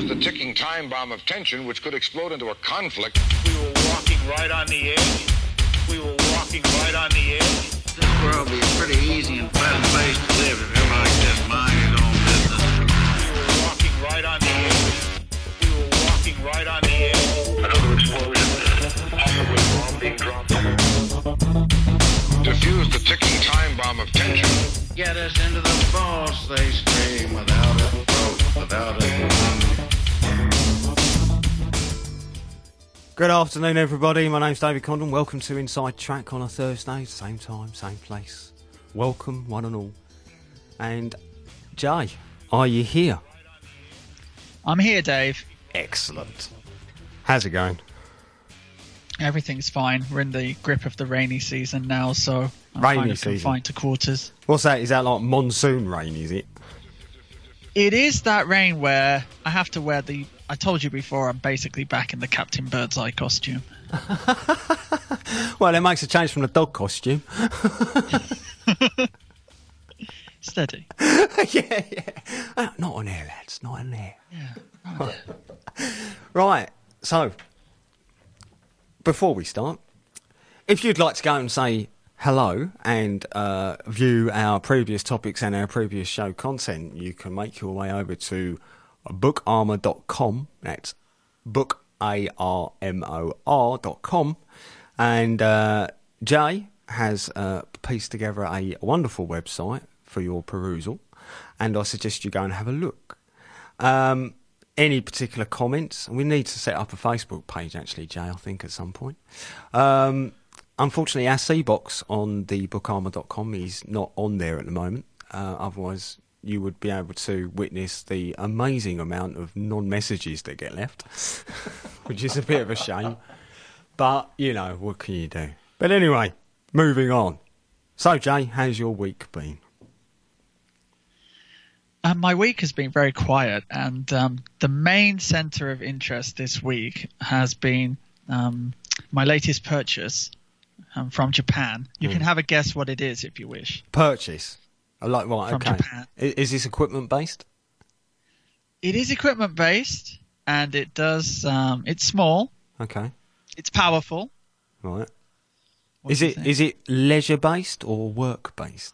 Defuse the ticking time bomb of tension which could explode into a conflict. We were walking right on the edge. We were walking right on the edge. This world will be a pretty easy and pleasant place to live if everybody just mind his own business. We were walking right on the edge. We were walking right on the edge. Another explosion. Possibly a bomb being dropped. Defuse the ticking time bomb of tension. Get us into the boss, they scream, without a throat, without a Good afternoon, everybody. My name's David Condon. Welcome to Inside Track on a Thursday. Same time, same place. Welcome, one and all. And, Jay, are you here? I'm here, Dave. Excellent. How's it going? Everything's fine. We're in the grip of the rainy season now, so I'm Rainy kind of season. confined to quarters. What's that? Is that like monsoon rain, is it? It is that rain where I have to wear I told you before, I'm basically back in the Captain Birdseye costume. Well, it makes a change from the dog costume. Steady. yeah. Not on air, lads. Not on air. Yeah. Right, so, before we start, if you'd like to go and say hello and view our previous topics and our previous show content, you can make your way over to bookarmor.com. That's bookarmor.com. And Jay has pieced together a wonderful website for your perusal, and I suggest you go and have a look. Any particular comments? We need to set up a Facebook page, actually, Jay, I think, at some point. Unfortunately, our C-box on the bookarmor.com is not on there at the moment. Otherwise, you would be able to witness the amazing amount of non-messages that get left, which is a bit of a shame. But, you know, what can you do? But anyway, moving on. So, Jay, how's your week been? My week has been very quiet, and the main centre of interest this week has been my latest purchase from Japan. You can have a guess what it is if you wish. Purchase? Right, from okay. Japan. Is this equipment based? It is equipment based, and it does. It's small. Okay. It's powerful. Right. What Is do you it think? is it leisure based or work based?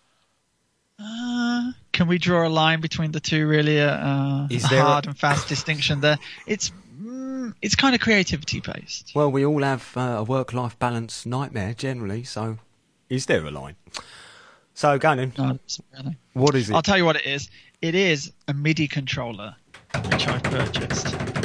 Can we draw a line between the two? Really, Is there hard and fast distinction there. It's kind of creativity based. Well, we all have a work-life balance nightmare generally, so is there a line? So, go on in. No, it's not really. What is it? I'll tell you what it is. It is a MIDI controller, which I've purchased.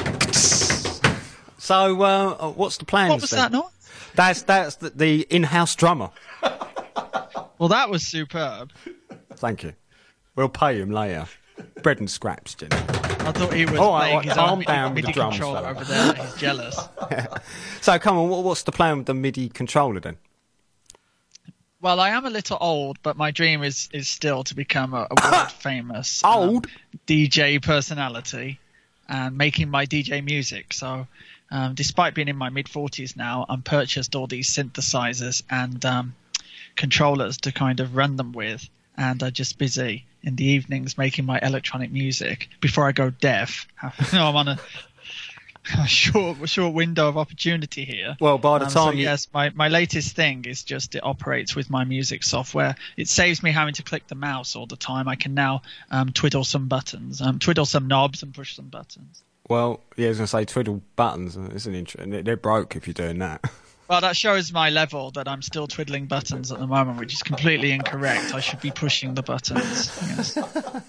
So, what's the plans? What was then? that noise? That's the in-house drummer. Well, that was superb. Thank you. We'll pay him later. Bread and scraps, Jenny. I thought he was All right, playing his calm own down with MIDI the drums, controller fella. over there. He's jealous. So, come on, what's the plan with the MIDI controller then? Well, I am a little old, but my dream is still to become a world famous Old? DJ personality and making my DJ music. So, despite being in my mid-40s now, I'm purchased all these synthesizers and controllers to kind of run them with, and I'm just busy in the evenings making my electronic music before I go deaf. I'm on a short window of opportunity here. Well, by the time yes, my latest thing is just it operates with my music software. It saves me having to click the mouse all the time. I can now twiddle some buttons, twiddle some knobs, and push some buttons. Well, yeah, I was going to say twiddle buttons. It's an interesting. They're broke if you're doing that. Well, that shows my level that I'm still twiddling buttons at the moment, which is completely incorrect. I should be pushing the buttons. Yes.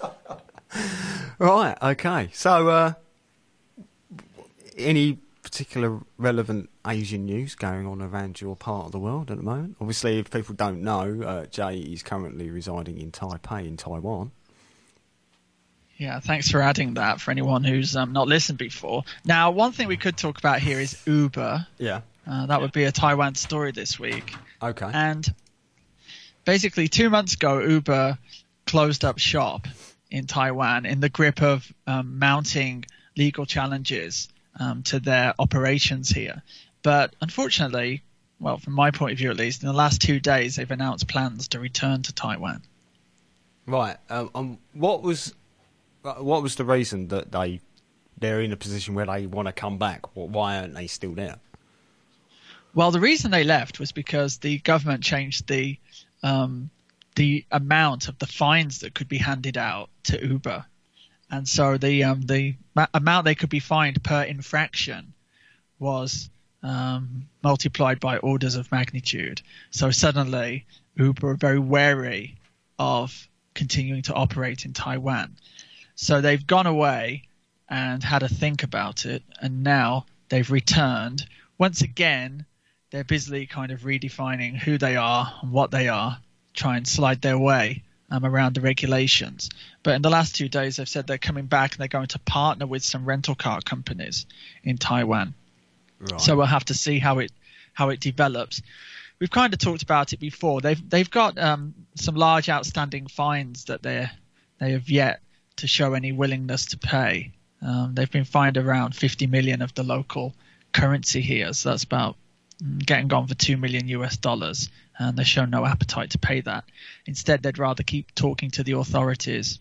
Right, okay. So, any particular relevant Asian news going on around your part of the world at the moment? Obviously, if people don't know, Jay is currently residing in Taipei in Taiwan. Yeah, thanks for adding that for anyone who's not listened before. Now, one thing we could talk about here is Uber. Yeah. That would be a Taiwan story this week. Okay. And basically 2 months ago, Uber closed up shop in Taiwan in the grip of mounting legal challenges to their operations here. But unfortunately, well, from my point of view at least, in the last 2 days, they've announced plans to return to Taiwan. Right. What was the reason that they they're in a position where they want to come back. Why aren't they still there? Well, the reason they left was because the government changed the amount of the fines that could be handed out to Uber, and so the amount they could be fined per infraction was multiplied by orders of magnitude. So suddenly, Uber are very wary of continuing to operate in Taiwan. So they've gone away and had a think about it, and now they've returned. Once again, they're busily kind of redefining who they are and what they are, try and slide their way around the regulations. But in the last 2 days, they've said they're coming back and they're going to partner with some rental car companies in Taiwan. Right. So we'll have to see how it develops. We've kind of talked about it before. They've got some large outstanding fines that they have yet to show any willingness to pay. They've been fined around 50 million of the local currency here, so that's about getting gone for $2 million US, and they show no appetite to pay that. Instead, they'd rather keep talking to the authorities.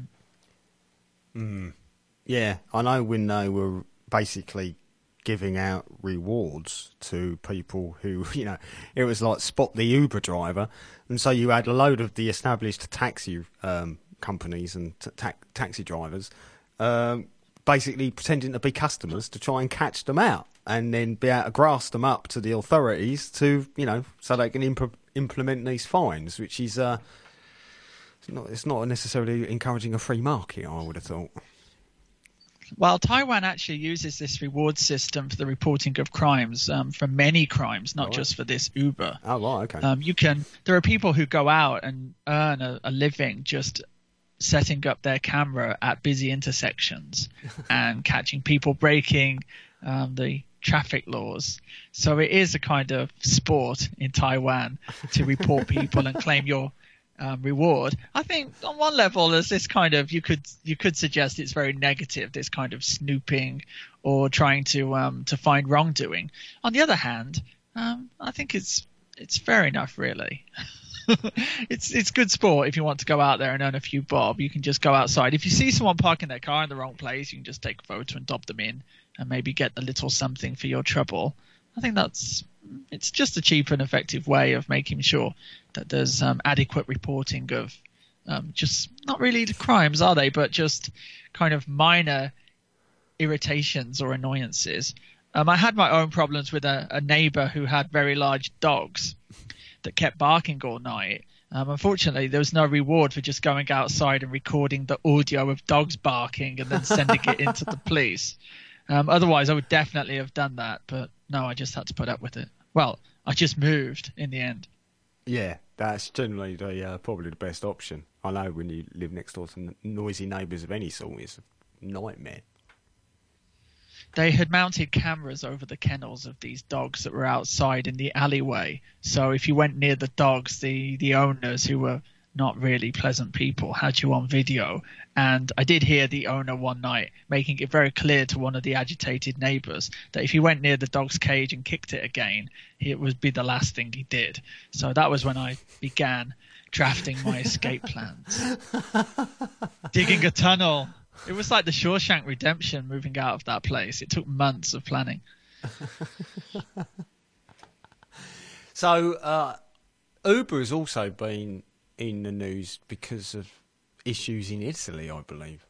Yeah, I know when they were basically giving out rewards to people who, it was like spot the Uber driver, and so you had a load of the established taxi companies and taxi drivers basically pretending to be customers to try and catch them out, and then be able to grass them up to the authorities to, so they can implement these fines, which is it's not necessarily encouraging a free market, I would have thought. Well, Taiwan actually uses this reward system for the reporting of crimes, for many crimes, not just for this Uber. Oh, right, okay. There are people who go out and earn a living just setting up their camera at busy intersections and catching people breaking the traffic laws. So it is a kind of sport in Taiwan to report people and claim your reward. I think on one level there's this kind of, you could suggest it's very negative, this kind of snooping or trying to find wrongdoing. On the other hand, I think it's fair enough, really. It's good sport. If you want to go out there and earn a few bob, you can just go outside. If you see someone parking their car in the wrong place, you can just take a photo and dob them in and maybe get a little something for your trouble. I think it's just a cheap and effective way of making sure that there's adequate reporting of just not really the crimes, are they, but just kind of minor irritations or annoyances. I had my own problems with a neighbor who had very large dogs that kept barking all night. Unfortunately, there was no reward for just going outside and recording the audio of dogs barking and then sending it into the police. Otherwise, I would definitely have done that, but no, I just had to put up with it. Well, I just moved in the end. Yeah, that's generally probably the best option. I know when you live next door to noisy neighbours of any sort, it's a nightmare. They had mounted cameras over the kennels of these dogs that were outside in the alleyway. So if you went near the dogs, the owners, who were not really pleasant people, had you on video. And I did hear the owner one night making it very clear to one of the agitated neighbours that if he went near the dog's cage and kicked it again, it would be the last thing he did. So that was when I began drafting my escape plans. Digging a tunnel. It was like the Shawshank Redemption, moving out of that place. It took months of planning. So Uber has also been in the news because of issues in Italy, I believe.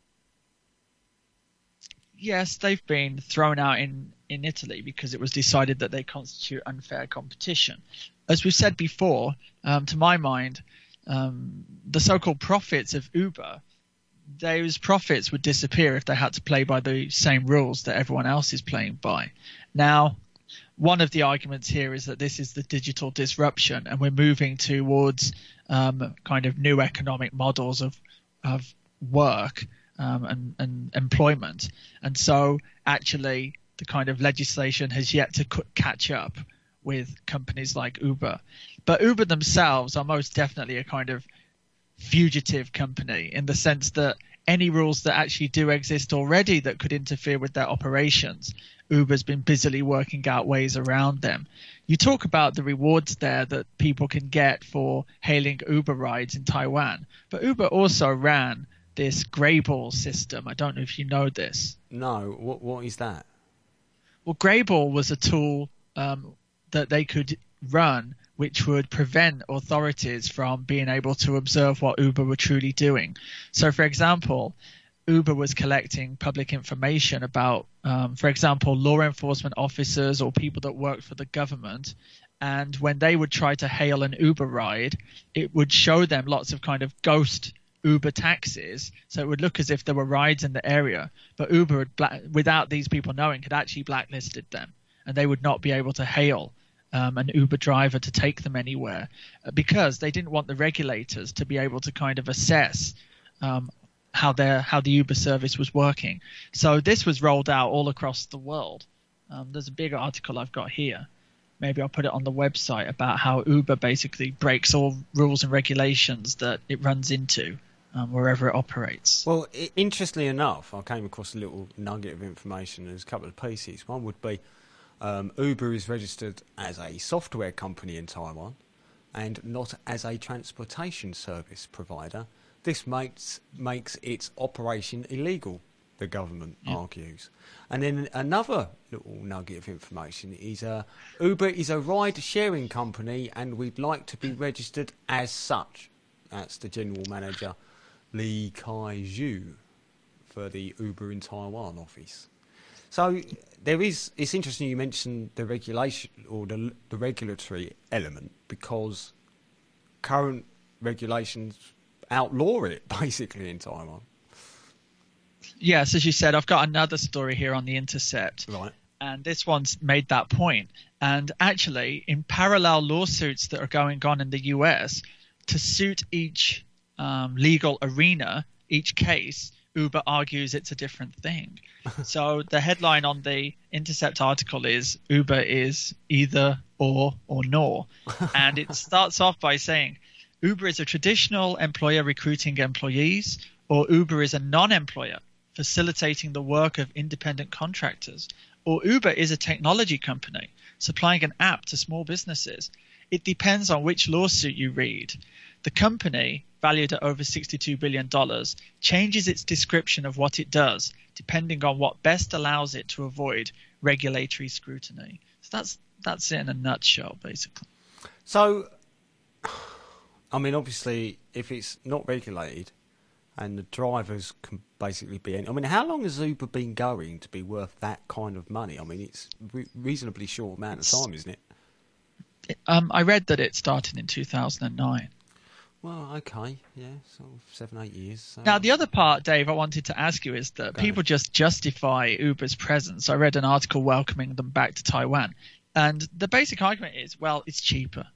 Yes, they've been thrown out in Italy because it was decided that they constitute unfair competition. As we've said before, to my mind, the so-called profits of Uber, those profits would disappear if they had to play by the same rules that everyone else is playing by. Now, one of the arguments here is that this is the digital disruption, and we're moving towards kind of new economic models of work and employment. And so actually the kind of legislation has yet to catch up with companies like Uber. But Uber themselves are most definitely a kind of fugitive company, in the sense that any rules that actually do exist already that could interfere with their operations, Uber's been busily working out ways around them. You talk about the rewards there that people can get for hailing Uber rides in Taiwan, but Uber also ran this Greyball system. I don't know if you know this. No, what is that? Well, Greyball was a tool that they could run which would prevent authorities from being able to observe what Uber were truly doing. So, for example, Uber was collecting public information about, for example, law enforcement officers or people that worked for the government. And when they would try to hail an Uber ride, it would show them lots of kind of ghost Uber taxis. So it would look as if there were rides in the area. But Uber, without these people knowing, had actually blacklisted them. And they would not be able to hail an Uber driver to take them anywhere because they didn't want the regulators to be able to kind of assess how the Uber service was working. So this was rolled out all across the world. There's a big article I've got here. Maybe I'll put it on the website about how Uber basically breaks all rules and regulations that it runs into wherever it operates. Well, interestingly enough, I came across a little nugget of information. There's a couple of pieces. One would be Uber is registered as a software company in Taiwan and not as a transportation service provider. This makes its operation illegal, the government argues. And then another little nugget of information is Uber is a ride-sharing company and we'd like to be registered as such. That's the general manager, Lee Kai-Zhu, for the Uber in Taiwan office. So it's interesting you mentioned the regulation or the regulatory element because current regulations outlaw it basically in Taiwan. Yes, as you said, I've got another story here on The Intercept. Right. And this one's made that point. And actually, in parallel lawsuits that are going on in the US, to suit each legal arena, each case, Uber argues it's a different thing. So the headline on the Intercept article is Uber is either or nor. And it starts off by saying Uber is a traditional employer recruiting employees, or Uber is a non-employer facilitating the work of independent contractors, or Uber is a technology company supplying an app to small businesses. It depends on which lawsuit you read. The company, valued at over $62 billion, changes its description of what it does depending on what best allows it to avoid regulatory scrutiny. So that's it in a nutshell, basically. So, I mean, obviously, if it's not regulated and the drivers can basically be... I mean, how long has Uber been going to be worth that kind of money? I mean, it's a reasonably short amount of time, isn't it? I read that it started in 2009. Well, okay, yeah, sort of 7-8 years. So. Now, the other part, Dave, I wanted to ask you is that people just justify Uber's presence. I read an article welcoming them back to Taiwan. And the basic argument is, well, it's cheaper.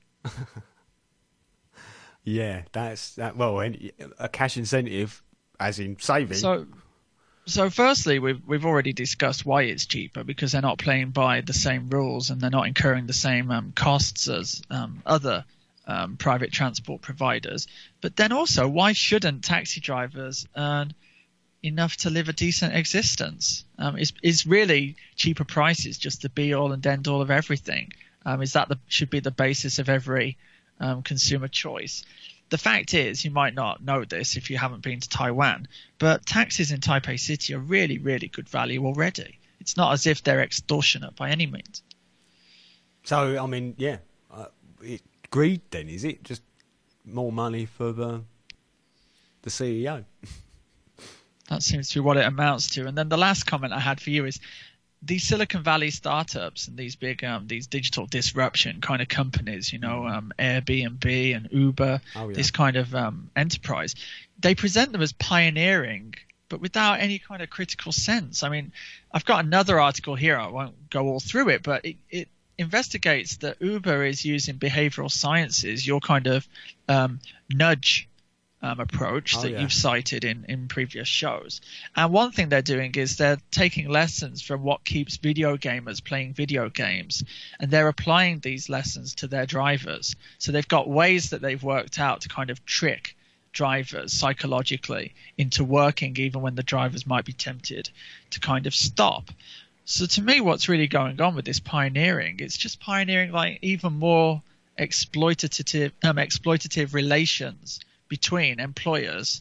Yeah, that's that. Well, a cash incentive, as in saving. So firstly, we've already discussed why it's cheaper, because they're not playing by the same rules and they're not incurring the same costs as other private transport providers. But then also, why shouldn't taxi drivers earn enough to live a decent existence? Is really cheaper prices just the be all and end all of everything? Is that should be the basis of every consumer choice? The fact is, you might not know this if you haven't been to Taiwan, but taxis in Taipei City are really, really good value already. It's not as if they're extortionate by any means. So, I mean, yeah, greed then, is it? Just more money for the CEO? That seems to be what it amounts to. And then the last comment I had for you is these Silicon Valley startups and these big these digital disruption kind of companies, Airbnb and Uber, this kind of enterprise, they present them as pioneering, but without any kind of critical sense. I mean, I've got another article here. I won't go all through it, but it investigates that Uber is using behavioral sciences, your kind of nudge approach that you've cited in previous shows. And one thing they're doing is they're taking lessons from what keeps video gamers playing video games, and they're applying these lessons to their drivers. So they've got ways that they've worked out to kind of trick drivers psychologically into working even when the drivers might be tempted to kind of stop. So to me, what's really going on with this pioneering, it's just pioneering like even more exploitative relations between employers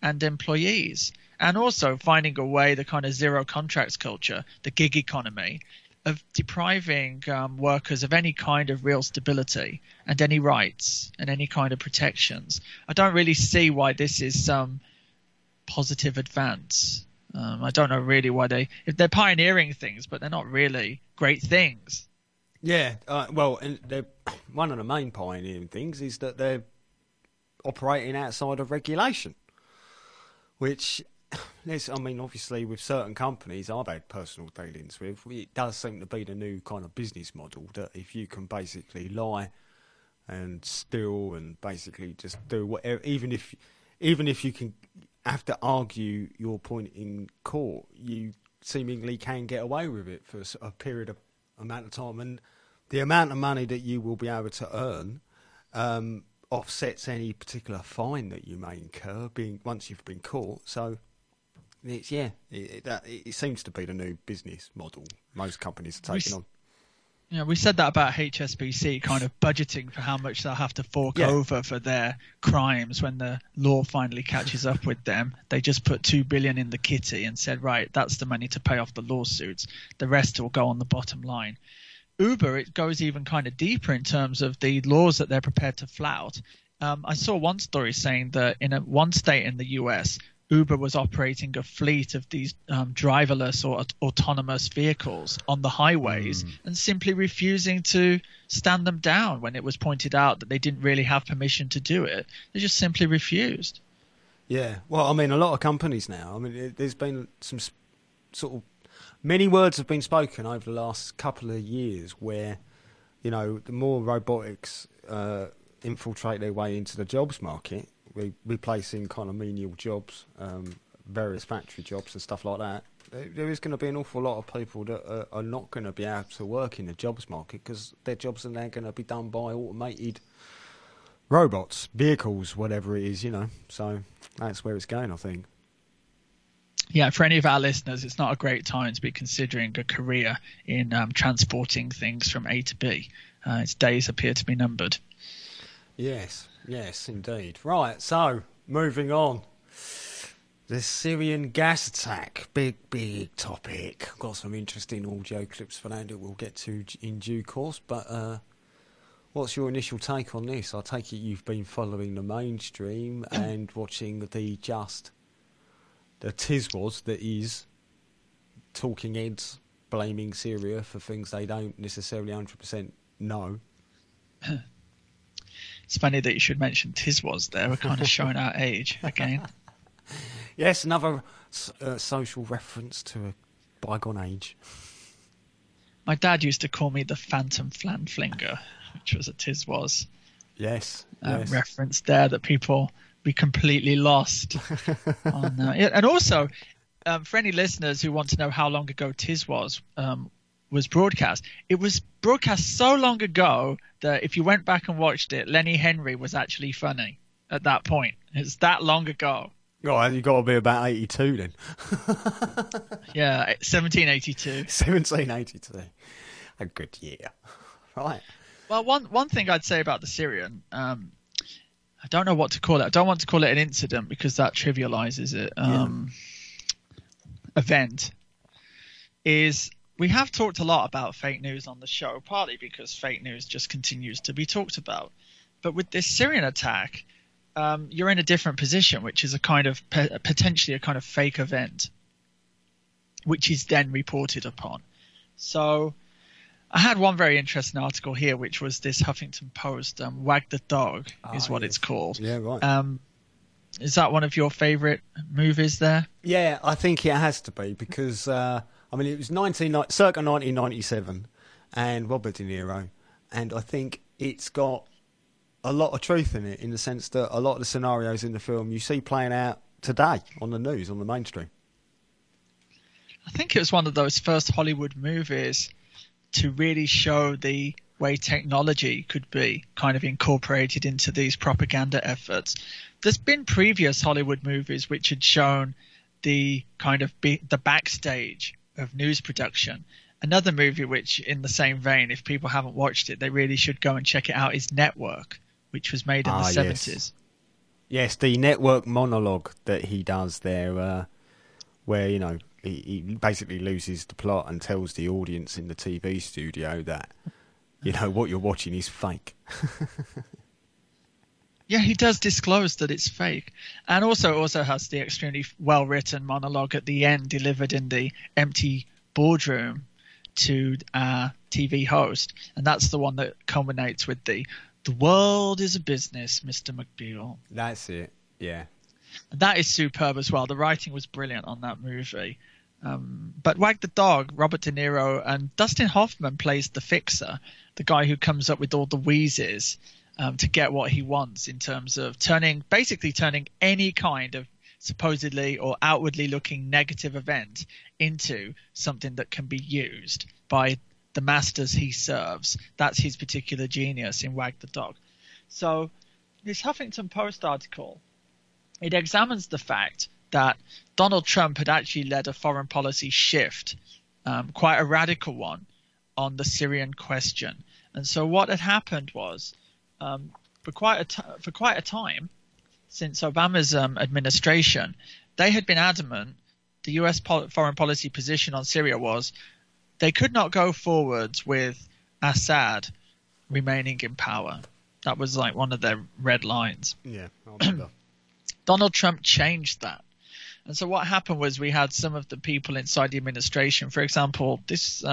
and employees, and also finding a way, the kind of zero contracts culture, the gig economy, of depriving workers of any kind of real stability and any rights and any kind of protections. I don't really see why this is some positive advance. I don't know really why if they're pioneering things, but they're not really great things. Yeah, well, and one of the main pioneering things is that they're operating outside of regulation, which obviously with certain companies I've had personal dealings with, it does seem to be the new kind of business model that if you can basically lie and steal and basically just do whatever, even if you can have to argue your point in court, you seemingly can get away with it for a period of amount of time, and the amount of money that you will be able to earn offsets any particular fine that you may incur once you've been caught. So it seems to be the new business model most companies are taking on. Yeah, we said that about HSBC kind of budgeting for how much they'll have to fork over for their crimes when the law finally catches up with them. They just put $2 billion in the kitty and said, right, that's the money to pay off the lawsuits. The rest will go on the bottom line. Uber, it goes even kind of deeper in terms of the laws that they're prepared to flout. I saw one story saying that in one state in the US, Uber was operating a fleet of these driverless or autonomous vehicles on the highways and simply refusing to stand them down when it was pointed out that they didn't really have permission to do it. They just simply refused. Yeah, well, a lot of companies now, there's been some sort of many words have been spoken over the last couple of years where, the more robotics infiltrate their way into the jobs market, replacing kind of menial jobs, various factory jobs and stuff like that, there is going to be an awful lot of people that are not going to be able to work in the jobs market because their jobs are now going to be done by automated robots, vehicles, whatever it is, So that's where it's going, I think. Yeah, for any of our listeners, it's not a great time to be considering a career in transporting things from A to B. Its days appear to be numbered. Yes, indeed. Right, so moving on. The Syrian gas attack, big topic. Got some interesting audio clips for that we'll get to in due course. But what's your initial take on this? I take it you've been following the mainstream and watching the tiswas that is talking heads blaming Syria for things they don't necessarily 100% know. It's funny that you should mention tiswas there. We're kind of showing our age again. Yes, another social reference to a bygone age. My dad used to call me the Phantom Flanflinger, which was a tiswas. Yes. Reference there that people be completely lost. And also, for any listeners who want to know how long ago tiswas was broadcast, it was broadcast so long ago that if you went back and watched it, Lenny Henry was actually funny at that point. It's that long ago. Oh, you've got to be about 82 then. Yeah, 1782. 1782. A good year. Right. Well, one thing I'd say about the Syrian, I don't know what to call it. I don't want to call it an incident because that trivializes it. Event is we have talked a lot about fake news on the show, partly because fake news just continues to be talked about. But with this Syrian attack, you're in a different position, which is a kind of potentially a kind of fake event, which is then reported upon. So I had one very interesting article here, which was this Huffington Post, Wag the Dog is what it's called. Yeah, right. Is that one of your favourite movies there? Yeah, I think it has to be because, it was circa 1997 and Robert De Niro, and I think it's got a lot of truth in it in the sense that a lot of the scenarios in the film you see playing out today on the news, on the mainstream. I think it was one of those first Hollywood movies to really show the way technology could be kind of incorporated into these propaganda efforts. There's been previous Hollywood movies which had shown the kind of the backstage of news production. Another movie which, in the same vein, if people haven't watched it, they really should go and check it out, is Network, which was made in the 70s. Yes, the network monologue that he does there, where, you know, he basically loses the plot and tells the audience in the TV studio that, you know, what you're watching is fake. Yeah, he does disclose that it's fake. And also has the extremely well-written monologue at the end delivered in the empty boardroom to our TV host. And that's the one that culminates with the world is a business, Mr. McBeal. That's it, yeah. And that is superb as well. The writing was brilliant on that movie. But Wag the Dog, Robert De Niro, and Dustin Hoffman plays the fixer, the guy who comes up with all the wheezes to get what he wants in terms of turning any kind of supposedly or outwardly looking negative event into something that can be used by the masters he serves. That's his particular genius in Wag the Dog. So this Huffington Post article, it examines the fact that Donald Trump had actually led a foreign policy shift, quite a radical one, on the Syrian question. And so what had happened was, for quite a time, since Obama's administration, they had been adamant, the US foreign policy position on Syria was, they could not go forwards with Assad remaining in power. That was like one of their red lines. Yeah, I remember. Donald Trump changed that. And so what happened was we had some of the people inside the administration, for example, this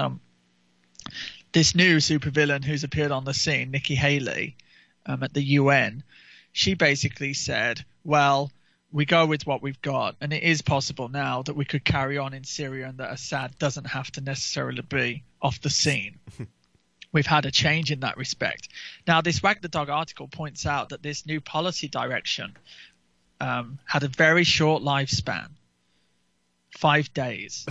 new supervillain who's appeared on the scene, Nikki Haley, at the UN, she basically said, well, we go with what we've got, and it is possible now that we could carry on in Syria and that Assad doesn't have to necessarily be off the scene. We've had a change in that respect. Now, this Wag the Dog article points out that this new policy direction had a very short lifespan, 5 days.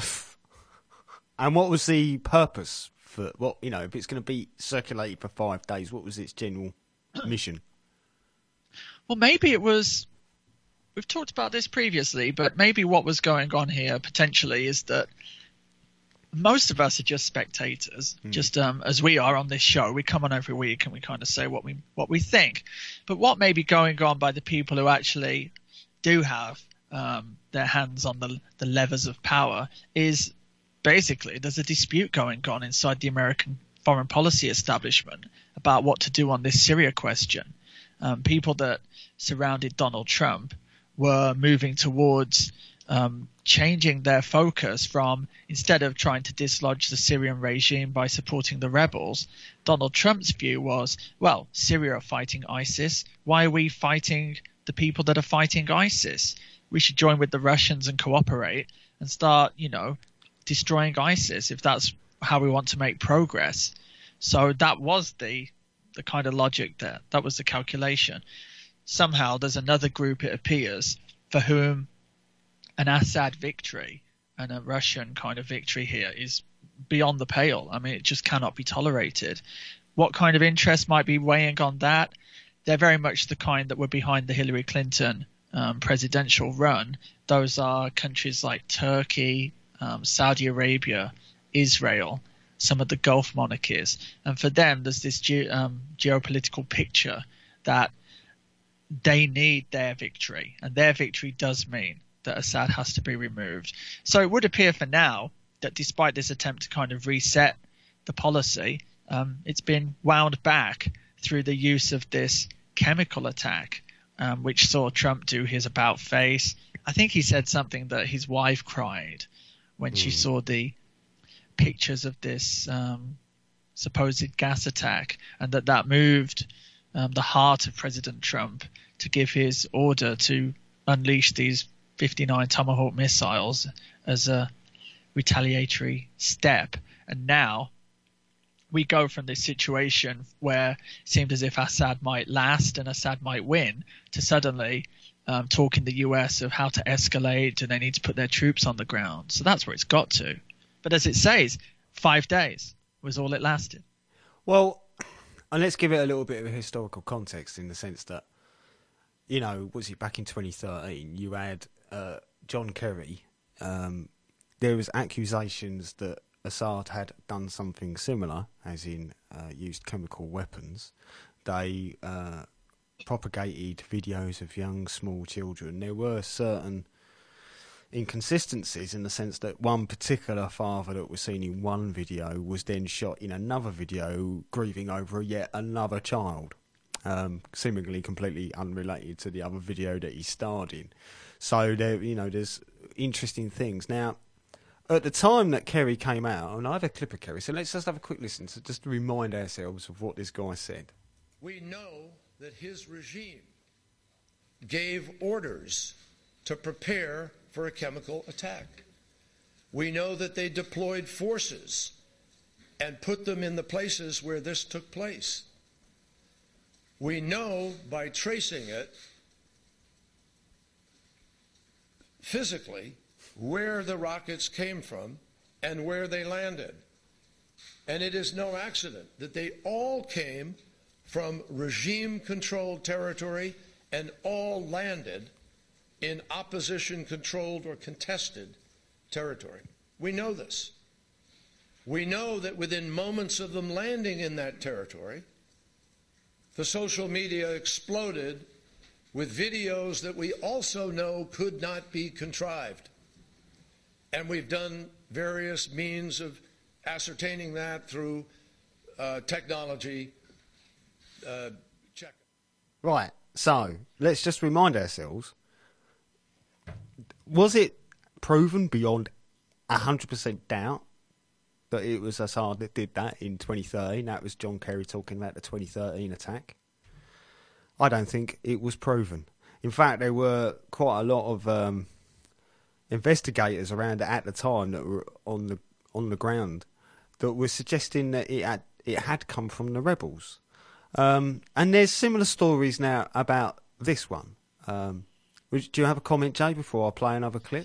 And what was the purpose for what, you know, if it's going to be circulated for 5 days, what was its general mission? Well, maybe it was, we've talked about this previously, but maybe what was going on here potentially is that most of us are just spectators, just as we are on this show. We come on every week and we kind of say what we think. But what may be going on by the people who actually do have their hands on the levers of power is basically there's a dispute going on inside the American foreign policy establishment about what to do on this Syria question. People that surrounded Donald Trump were moving towards changing their focus from, instead of trying to dislodge the Syrian regime by supporting the rebels, Donald Trump's view was, well, Syria are fighting ISIS. Why are we fighting the people that are fighting ISIS? We should join with the Russians and cooperate and start, you know, destroying ISIS if that's how we want to make progress. So that was the kind of logic there. That was the calculation. Somehow there's another group, it appears, for whom an Assad victory and a Russian kind of victory here is beyond the pale. I mean, it just cannot be tolerated. What kind of interest might be weighing on that? They're very much the kind that were behind the Hillary Clinton presidential run. Those are countries like Turkey, Saudi Arabia, Israel, some of the Gulf monarchies. And for them, there's this geopolitical picture that they need their victory. And their victory does mean that Assad has to be removed. So it would appear for now that despite this attempt to kind of reset the policy, it's been wound back through the use of this chemical attack, which saw Trump do his about face. I think he said something that his wife cried when she saw the pictures of this supposed gas attack, and that moved the heart of President Trump to give his order to unleash these 59 Tomahawk missiles as a retaliatory step. And now we go from this situation where it seemed as if Assad might last and Assad might win to suddenly talking the US of how to escalate and they need to put their troops on the ground. So that's where it's got to. But as it says, 5 days was all it lasted. Well, and let's give it a little bit of a historical context in the sense that, you know, was it back in 2013, you had John Kerry. There was accusations that Assad had done something similar, as in used chemical weapons. They propagated videos of young, small children, there were certain inconsistencies in the sense that one particular father that was seen in one video was then shot in another video grieving over yet another child, seemingly completely unrelated to the other video that he starred in. So there's interesting things. Now, at the time that Kerry came out, and I have a clip of Kerry, so let's just have a quick listen to just to remind ourselves of what this guy said. We know that his regime gave orders to prepare for a chemical attack. We know that they deployed forces and put them in the places where this took place. We know by tracing it physically where the rockets came from and where they landed. And it is no accident that they all came from regime-controlled territory and all landed in opposition-controlled or contested territory. We know this. We know that within moments of them landing in that territory, the social media exploded with videos that we also know could not be contrived. And we've done various means of ascertaining that through technology check. Right, so let's just remind ourselves, was it proven beyond 100% doubt that it was Assad that did that in 2013? That was John Kerry talking about the 2013 attack. I don't think it was proven. In fact, there were quite a lot of investigators around at the time that were on the ground that were suggesting that it had come from the rebels. And there's similar stories now about this one. Do you have a comment, Jay, before I play another clip?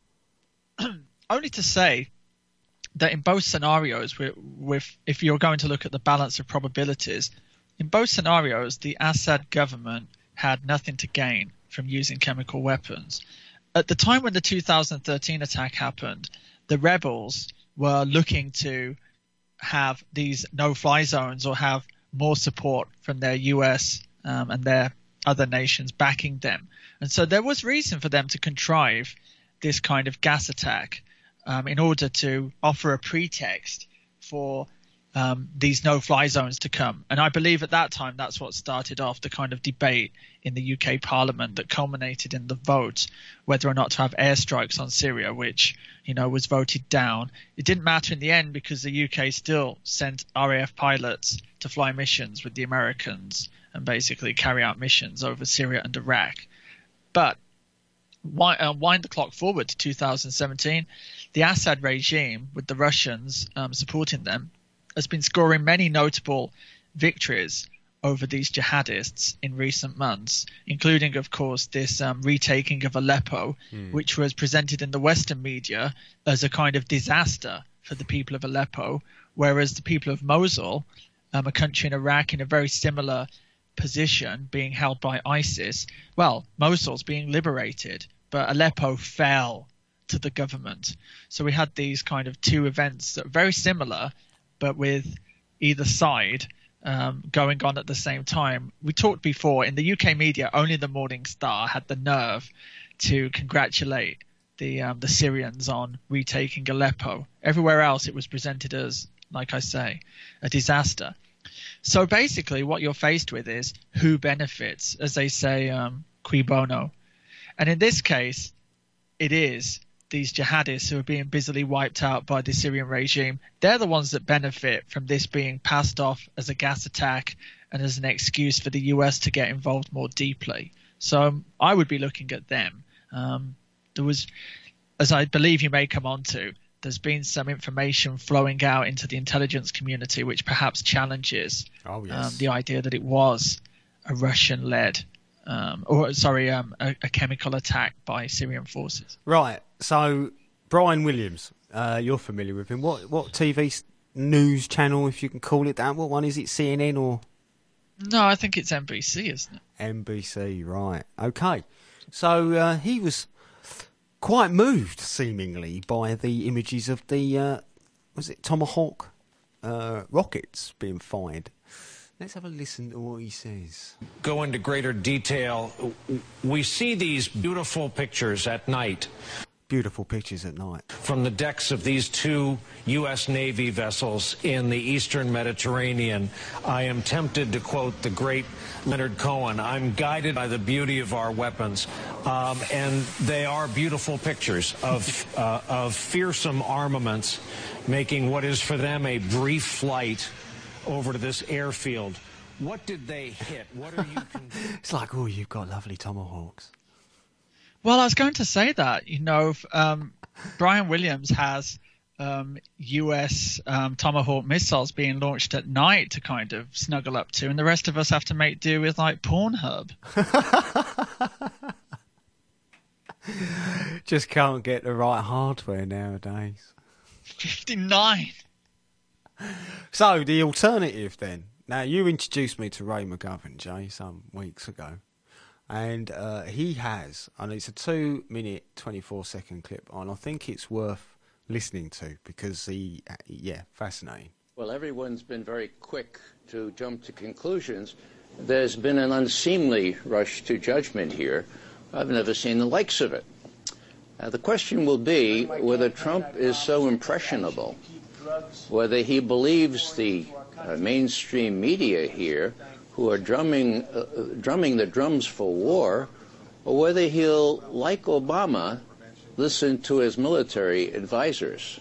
Only to say that in both scenarios, if you're going to look at the balance of probabilities, in both scenarios, the Assad government had nothing to gain from using chemical weapons. At the time when the 2013 attack happened, the rebels were looking to have these no-fly zones or have more support from their US and their other nations backing them. And so there was reason for them to contrive this kind of gas attack in order to offer a pretext for these no-fly zones to come. And I believe at that time that's what started off the kind of debate in the UK Parliament that culminated in the vote whether or not to have airstrikes on Syria, which, was voted down. It didn't matter in the end because the UK still sent RAF pilots to fly missions with the Americans and basically carry out missions over Syria and Iraq. But wind the clock forward to 2017, the Assad regime, with the Russians supporting them, has been scoring many notable victories over these jihadists in recent months, including, of course, this retaking of Aleppo, which was presented in the Western media as a kind of disaster for the people of Aleppo, whereas the people of Mosul, a country in Iraq in a very similar position, being held by ISIS, well, Mosul's being liberated, but Aleppo fell to the government. So we had these kind of two events that are very similar, but with either side going on at the same time. We talked before, in the UK media, only the Morning Star had the nerve to congratulate the Syrians on retaking Aleppo. Everywhere else it was presented as, like I say, a disaster. So basically what you're faced with is who benefits, as they say, cui bono. And in this case, it is these jihadists who are being busily wiped out by the Syrian regime. They're the ones that benefit from this being passed off as a gas attack and as an excuse for the US to get involved more deeply. So I would be looking at them. There was, as I believe you may come on to, there's been some information flowing out into the intelligence community which perhaps challenges the idea that it was a Russian-led a chemical attack by Syrian forces. Right. So Brian Williams, you're familiar with him. What TV news channel, if you can call it that? What one is it? CNN or? No, I think it's NBC, isn't it? NBC, right. Okay. So he was quite moved, seemingly, by the images of the, was it Tomahawk rockets being fired Let's have a listen to what he says. Go into greater detail. We see these beautiful pictures at night. Beautiful pictures at night. From the decks of these two U.S. Navy vessels in the eastern Mediterranean. I am tempted to quote the great Leonard Cohen, I'm guided by the beauty of our weapons. And they are beautiful pictures of fearsome armaments making what is for them a brief flight over to this airfield. What did they hit? What are you It's like, oh, you've got lovely tomahawks. Well, I was going to say that, Brian Williams has US Tomahawk missiles being launched at night to kind of snuggle up to, and the rest of us have to make do with like Pornhub. Just can't get the right hardware nowadays. 59. So the alternative then. Now, you introduced me to Ray McGovern, Jay, some weeks ago. And he has, and it's a 2-minute, 24-second clip, and I think it's worth listening to because fascinating. Well, everyone's been very quick to jump to conclusions. There's been an unseemly rush to judgment here. I've never seen the likes of it. The question will be whether Trump is so impressionable, whether he believes the mainstream media here who are drumming the drums for war, or whether he'll, like Obama, listen to his military advisors.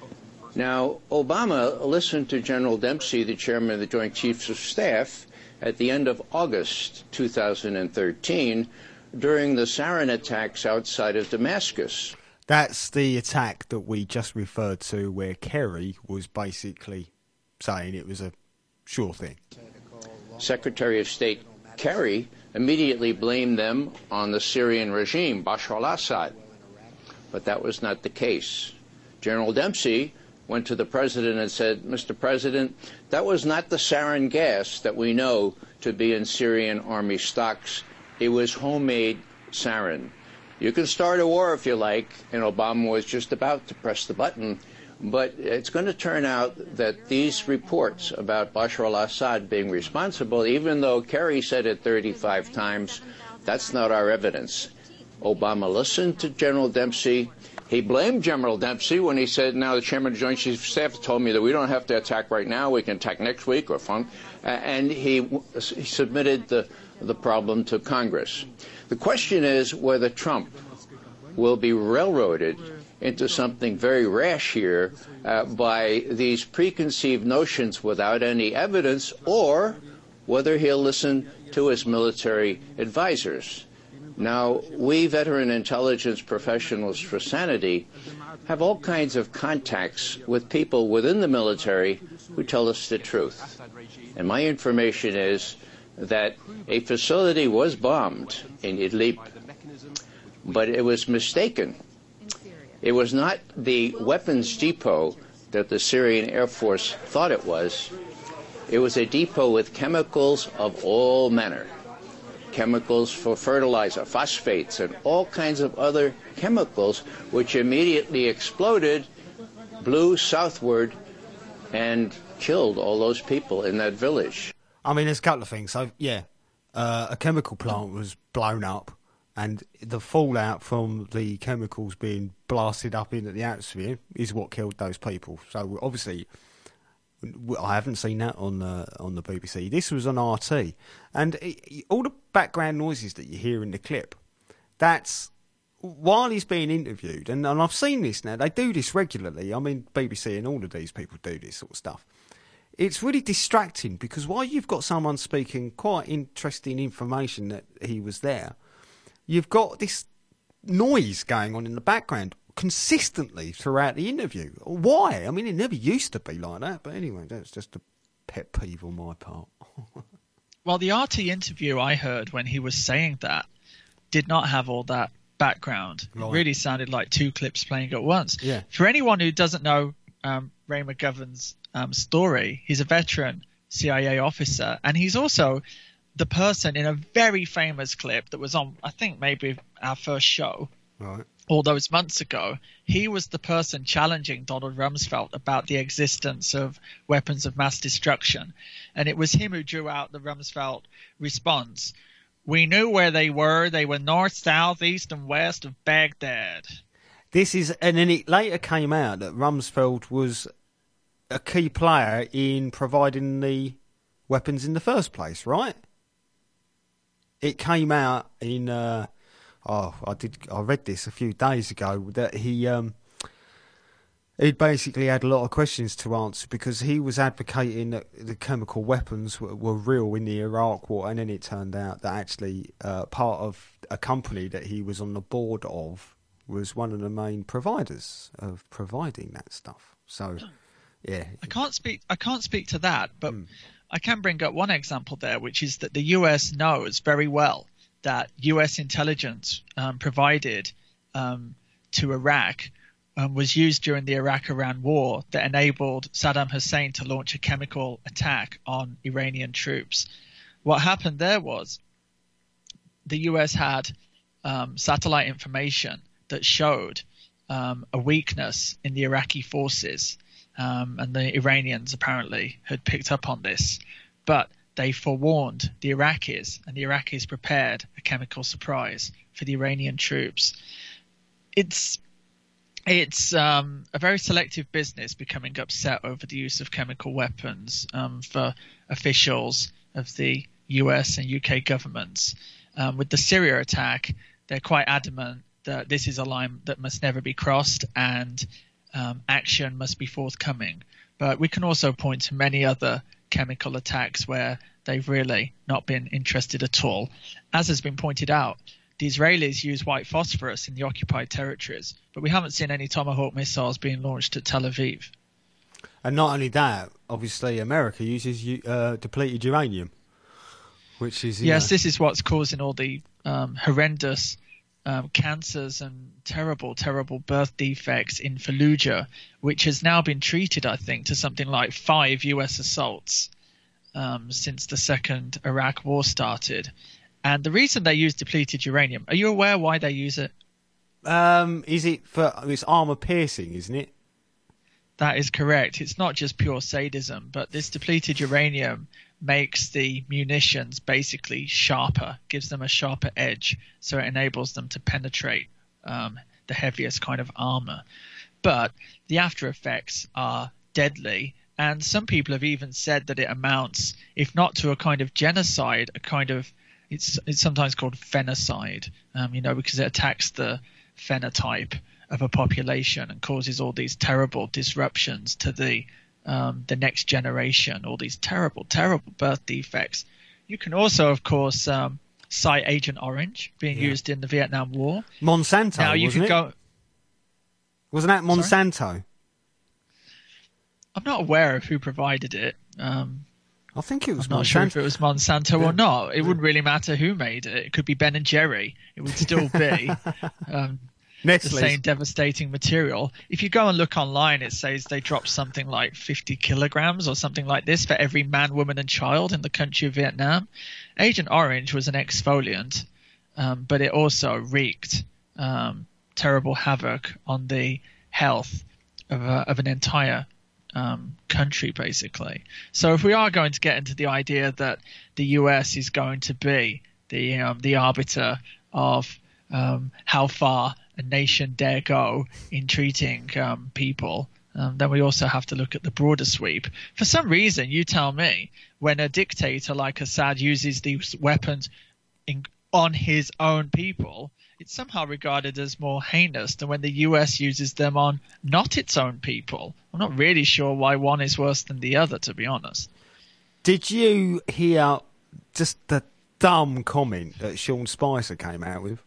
Now, Obama listened to General Dempsey, the chairman of the Joint Chiefs of Staff, at the end of August 2013 during the sarin attacks outside of Damascus. That's the attack that we just referred to where Kerry was basically saying it was a sure thing. Secretary of State Kerry immediately blamed them on the Syrian regime, Bashar al-Assad. But that was not the case. General Dempsey went to the president and said, Mr. President, that was not the sarin gas that we know to be in Syrian army stocks. It was homemade sarin. You can start a war if you like, and Obama was just about to press the button. But it's going to turn out that these reports about Bashar al-Assad being responsible, even though Kerry said it 35 times, that's not our evidence. Obama listened to General Dempsey. He blamed General Dempsey when he said, now the chairman of the Joint Chiefs of Staff told me that we don't have to attack right now, we can attack next week or and he submitted the problem to Congress. The question is whether Trump will be railroaded into something very rash here by these preconceived notions without any evidence, or whether he'll listen to his military advisors. Now, we veteran intelligence professionals for sanity have all kinds of contacts with people within the military who tell us the truth. And my information is that a facility was bombed in Idlib, but it was mistaken. It was not the weapons depot that the Syrian Air Force thought it was. It was a depot with chemicals of all manner. Chemicals for fertilizer, phosphates, and all kinds of other chemicals, which immediately exploded, blew southward, and killed all those people in that village. I mean, there's a couple of things. So, a chemical plant was blown up, and the fallout from the chemicals being blasted up into the atmosphere is what killed those people. So, obviously, I haven't seen that on the BBC. This was on RT. And all the background noises that you hear in the clip, that's while he's being interviewed. And I've seen this now. They do this regularly. I mean, BBC and all of these people do this sort of stuff. It's really distracting because while you've got someone speaking quite interesting information that he was there, you've got this noise going on in the background consistently throughout the interview. Why? I mean, it never used to be like that. But anyway, that's just a pet peeve on my part. Well, the RT interview I heard when he was saying that did not have all that background. Right. It really sounded like two clips playing at once. Yeah. For anyone who doesn't know Ray McGovern's story, he's a veteran CIA officer, and he's also the person in a very famous clip that was on, I think, maybe our first show, Right. all those months ago, he was the person challenging Donald Rumsfeld about the existence of weapons of mass destruction. And it was him who drew out the Rumsfeld response. We knew where they were. They were north, south, east, and west of Baghdad. And then it later came out that Rumsfeld was a key player in providing the weapons in the first place, right? It came out in I read this a few days ago that he basically had a lot of questions to answer because he was advocating that the chemical weapons were real in the Iraq War, and then it turned out that actually part of a company that he was on the board of was one of the main providers of providing that stuff. So, yeah, I can't speak to that, but I can bring up one example there, which is that the US knows very well that US intelligence provided to Iraq was used during the Iraq-Iran war that enabled Saddam Hussein to launch a chemical attack on Iranian troops. What happened there was the US had satellite information that showed a weakness in the Iraqi forces, and the Iranians apparently had picked up on this, but they forewarned the Iraqis, and the Iraqis prepared a chemical surprise for the Iranian troops. It's a very selective business becoming upset over the use of chemical weapons for officials of the US and UK governments. With the Syria attack, they're quite adamant that this is a line that must never be crossed and action must be forthcoming. But we can also point to many other chemical attacks where they've really not been interested at all. As has been pointed out, the Israelis use white phosphorus in the occupied territories, but we haven't seen any Tomahawk missiles being launched at Tel Aviv. And not only that, obviously America uses depleted uranium, which is... Yes, this is what's causing all the horrendous cancers and terrible, terrible birth defects in Fallujah, which has now been treated, I think, to something like 5 US assaults since the second Iraq war started. And the reason they use depleted uranium, are you aware why they use it? Is it for it's armor piercing, isn't it? That is correct. It's not just pure sadism, but this depleted uranium makes the munitions basically sharper, gives them a sharper edge, so it enables them to penetrate the heaviest kind of armor. But the after effects are deadly, and some people have even said that it amounts, if not to a kind of genocide, a kind of it's sometimes called phenocide, because it attacks the phenotype of a population and causes all these terrible disruptions to the next generation, all these terrible, terrible birth defects. You can also, of course, cite Agent Orange being used in the Vietnam War. Monsanto, now, you wasn't could it? Wasn't that Monsanto? Sorry? I'm not aware of who provided it. I think it was I'm not sure if it was Monsanto or not. It wouldn't really matter who made it. It could be Ben and Jerry. It would still be the same devastating material. If you go and look online, it says they dropped something like 50 kilograms or something like this for every man, woman and child in the country of Vietnam. Agent Orange was an exfoliant, but it also wreaked terrible havoc on the health of an entire country, basically. So if we are going to get into the idea that the US is going to be the arbiter of how far a nation dare go in treating people, then we also have to look at the broader sweep. For some reason, you tell me, when a dictator like Assad uses these weapons on his own people, it's somehow regarded as more heinous than when the US uses them on not its own people. I'm not really sure why one is worse than the other, to be honest. Did you hear just the dumb comment that Sean Spicer came out with?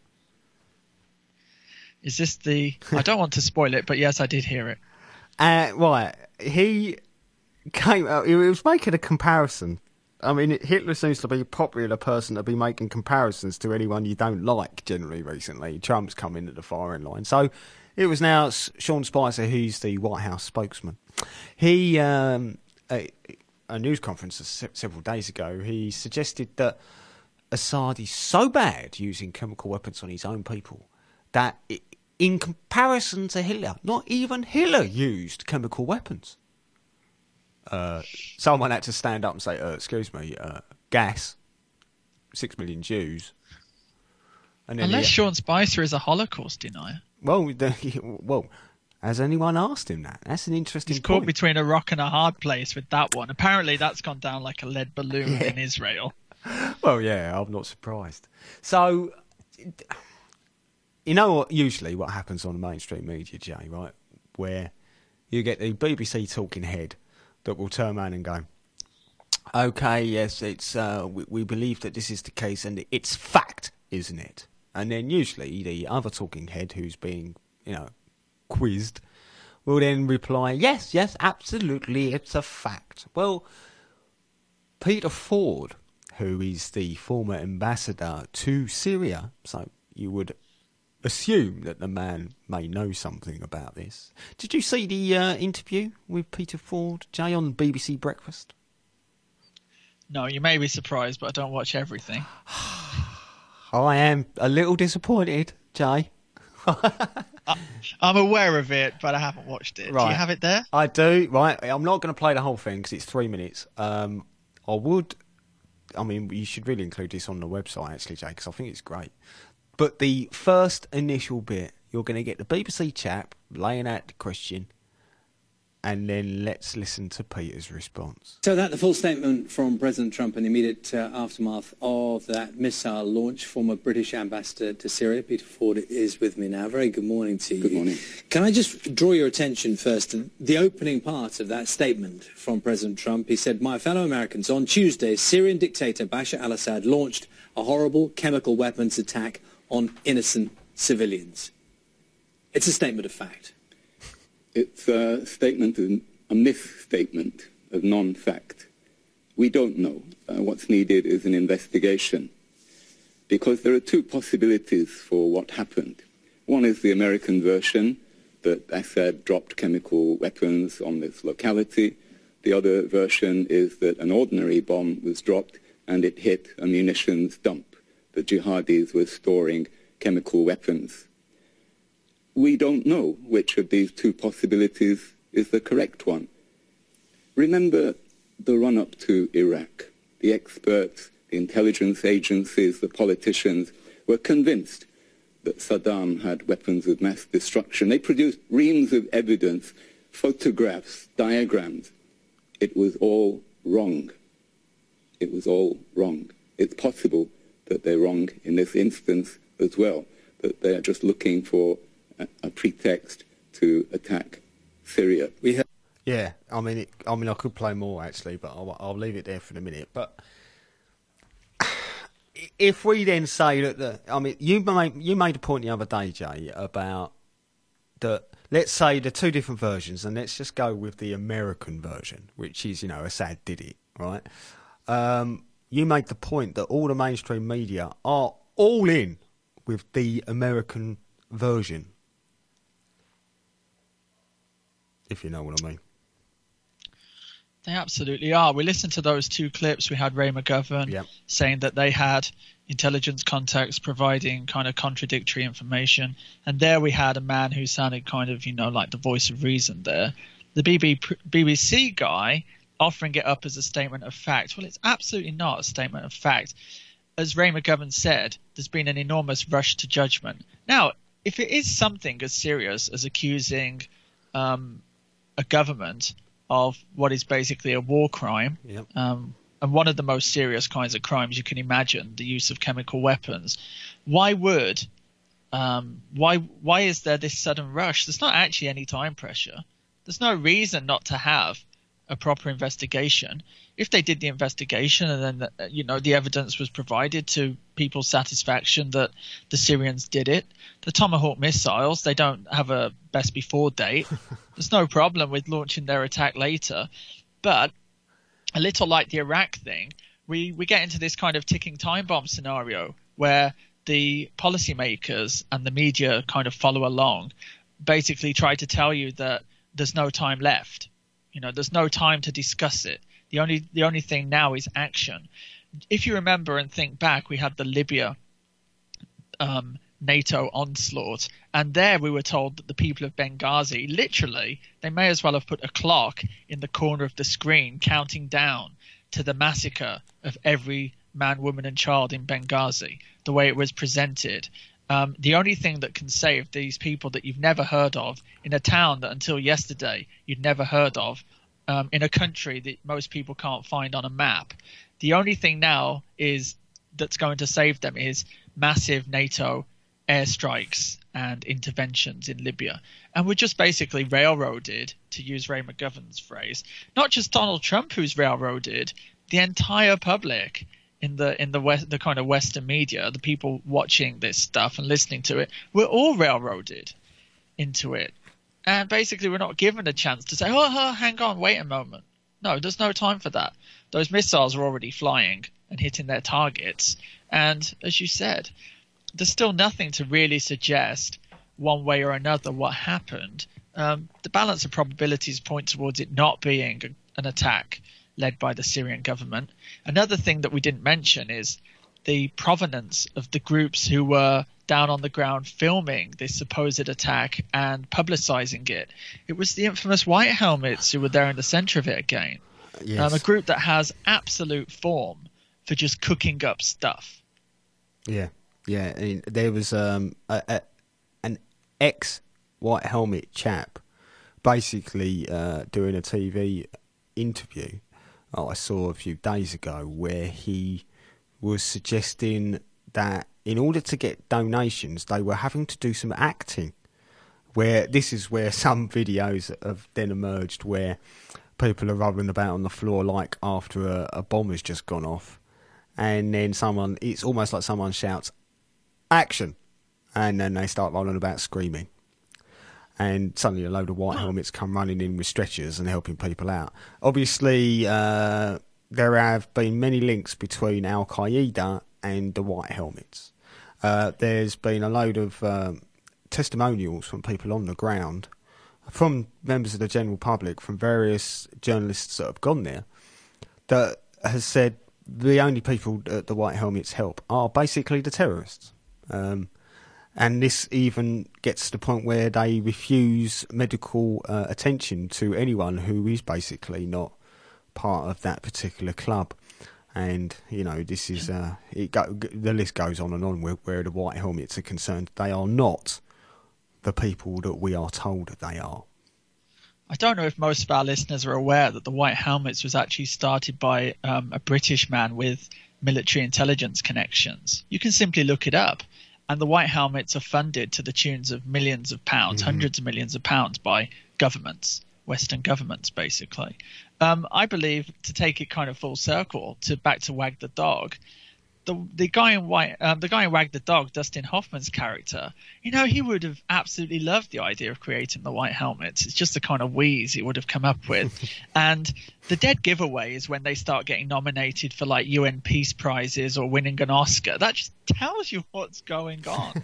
Is this I don't want to spoil it, but yes, I did hear it. Right. He came out, he was making a comparison. I mean, Hitler seems to be a popular person to be making comparisons to anyone you don't like generally recently. Trump's come in at the firing line. So it was now Sean Spicer, who's the White House spokesman. He, a news conference several days ago, he suggested that Assad is so bad using chemical weapons on his own people that in comparison to Hitler, not even Hitler used chemical weapons. Someone had to stand up and say, excuse me, gas, 6 million Jews. And then Unless Sean Spicer is a Holocaust denier. Well, has anyone asked him that? That's an interesting He's point. caught between a rock and a hard place with that one. Apparently that's gone down like a lead balloon in Israel. Well, yeah, I'm not surprised. So, you know what? Usually what happens on the mainstream media, Jay, right? Where you get the BBC talking head that will turn around and go, okay, yes, it's we believe that this is the case and it's fact, isn't it? And then usually the other talking head who's being, quizzed will then reply, yes, absolutely, it's a fact. Well, Peter Ford, who is the former ambassador to Syria, so you would assume that the man may know something about this. Did you see the interview with Peter Ford, Jay, on BBC Breakfast? No, you may be surprised, but I don't watch everything. I am a little disappointed, Jay. I'm aware of it, but I haven't watched it. Right. Do you have it there? I do, right. I'm not going to play the whole thing because it's 3 minutes. You should really include this on the website, actually, Jay, because I think it's great. But the first initial bit, you're going to get the BBC chap laying out the question, and then let's listen to Peter's response. So the full statement from President Trump in the immediate aftermath of that missile launch. Former British ambassador to Syria, Peter Ford, is with me now. Very good morning to you. Good morning. Can I just draw your attention first to the opening part of that statement from President Trump? He said, "My fellow Americans, on Tuesday, Syrian dictator Bashar al-Assad launched a horrible chemical weapons attack on innocent civilians." It's a statement of fact. It's a statement, a misstatement of non-fact. We don't know. What's needed is an investigation, because there are two possibilities for what happened. One is the American version, that Assad dropped chemical weapons on this locality. The other version is that an ordinary bomb was dropped and it hit a munitions dump. The jihadis were storing chemical weapons. We don't know which of these two possibilities is the correct one. Remember the run-up to Iraq. The experts, the intelligence agencies, the politicians were convinced that Saddam had weapons of mass destruction. They produced reams of evidence, photographs, diagrams. It was all wrong. It was all wrong. It's possible that they're wrong in this instance as well, that they're just looking for a pretext to attack Syria. Yeah, I could play more actually, but I'll leave it there for the minute. But if we then say that you made a point the other day, Jay, about let's say the two different versions, and let's just go with the American version, which is Assad did it, right? You made the point that all the mainstream media are all in with the American version. If you know what I mean. They absolutely are. We listened to those two clips. We had Ray McGovern saying that they had intelligence contacts providing kind of contradictory information. And there we had a man who sounded kind of, like the voice of reason there. The BBC guy offering it up as a statement of fact. Well, it's absolutely not a statement of fact. As Ray McGovern said, there's been an enormous rush to judgment. Now, if it is something as serious as accusing a government of what is basically a war crime, and one of the most serious kinds of crimes you can imagine, the use of chemical weapons, why is there this sudden rush? There's not actually any time pressure. There's no reason not to have a proper investigation. If they did the investigation and then the evidence was provided to people's satisfaction that the Syrians did it, the Tomahawk missiles, they don't have a best before date. There's no problem with launching their attack later. But a little like the Iraq thing, we get into this kind of ticking time bomb scenario where the policymakers and the media kind of follow along, basically try to tell you that there's no time left. There's no time to discuss it. The only thing now is action. If you remember and think back, we had the Libya NATO onslaught. And there we were told that the people of Benghazi, literally, they may as well have put a clock in the corner of the screen counting down to the massacre of every man, woman and child in Benghazi, the way it was presented. The only thing that can save these people that you've never heard of in a town that until yesterday you'd never heard of, in a country that most people can't find on a map, the only thing now is that's going to save them is massive NATO airstrikes and interventions in Libya. And we're just basically railroaded, to use Ray McGovern's phrase, not just Donald Trump who's railroaded, the entire public in the West, the kind of Western media, the people watching this stuff and listening to it, we're all railroaded into it. And basically we're not given a chance to say, oh, hang on, wait a moment. No, there's no time for that. Those missiles are already flying and hitting their targets. And as you said, there's still nothing to really suggest one way or another what happened. The balance of probabilities point towards it not being an attack led by the Syrian government. Another thing that we didn't mention is the provenance of the groups who were down on the ground filming this supposed attack and publicizing it. It was the infamous White Helmets who were there in the center of it again. Yes. A group that has absolute form for just cooking up stuff. Yeah. I mean, there was an ex-White Helmet chap basically doing a TV interview I saw a few days ago where he was suggesting that in order to get donations, they were having to do some acting. Where this is where some videos have then emerged where people are rolling about on the floor like after a bomb has just gone off. And then it's almost like someone shouts, "Action!" And then they start rolling about screaming. And suddenly a load of White Helmets come running in with stretchers and helping people out. Obviously, there have been many links between Al-Qaeda and the White Helmets. There's been a load of testimonials from people on the ground, from members of the general public, from various journalists that have gone there, that has said the only people that the White Helmets help are basically the terrorists. And this even gets to the point where they refuse medical attention to anyone who is basically not part of that particular club. And, this is the list goes on and on where the White Helmets are concerned. They are not the people that we are told that they are. I don't know if most of our listeners are aware that the White Helmets was actually started by a British man with military intelligence connections. You can simply look it up. And the White Helmets are funded to the tunes of millions of pounds, hundreds of millions of pounds by governments, Western governments, basically. I believe, to take it kind of full circle, back to Wag the Dog, the guy in Wag the Dog, Dustin Hoffman's character, he would have absolutely loved the idea of creating the White Helmets. It's just the kind of wheeze he would have come up with. And the dead giveaway is when they start getting nominated for like UN Peace Prizes or winning an Oscar. That just tells you what's going on.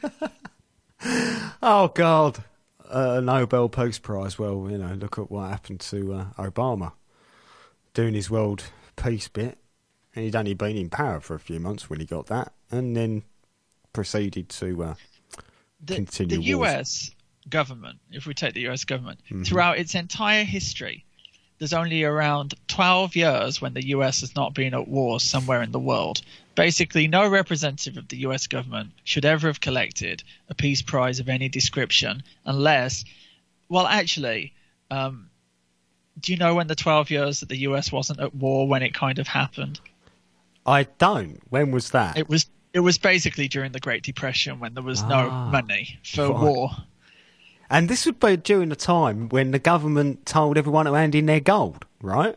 Oh, God. A Nobel Peace Prize. Well, look at what happened to Obama doing his world peace bit. And he'd only been in power for a few months when he got that, and then proceeded to continue the wars. US government, if we take the US government, throughout its entire history, there's only around 12 years when the US has not been at war somewhere in the world. Basically, no representative of the US government should ever have collected a peace prize of any description unless, well, actually, do you know when the 12 years that the US wasn't at war, when it kind of happened? I don't. When was that? It was basically during the Great Depression when there was no money for war. And this would be during the time when the government told everyone to hand in their gold, right?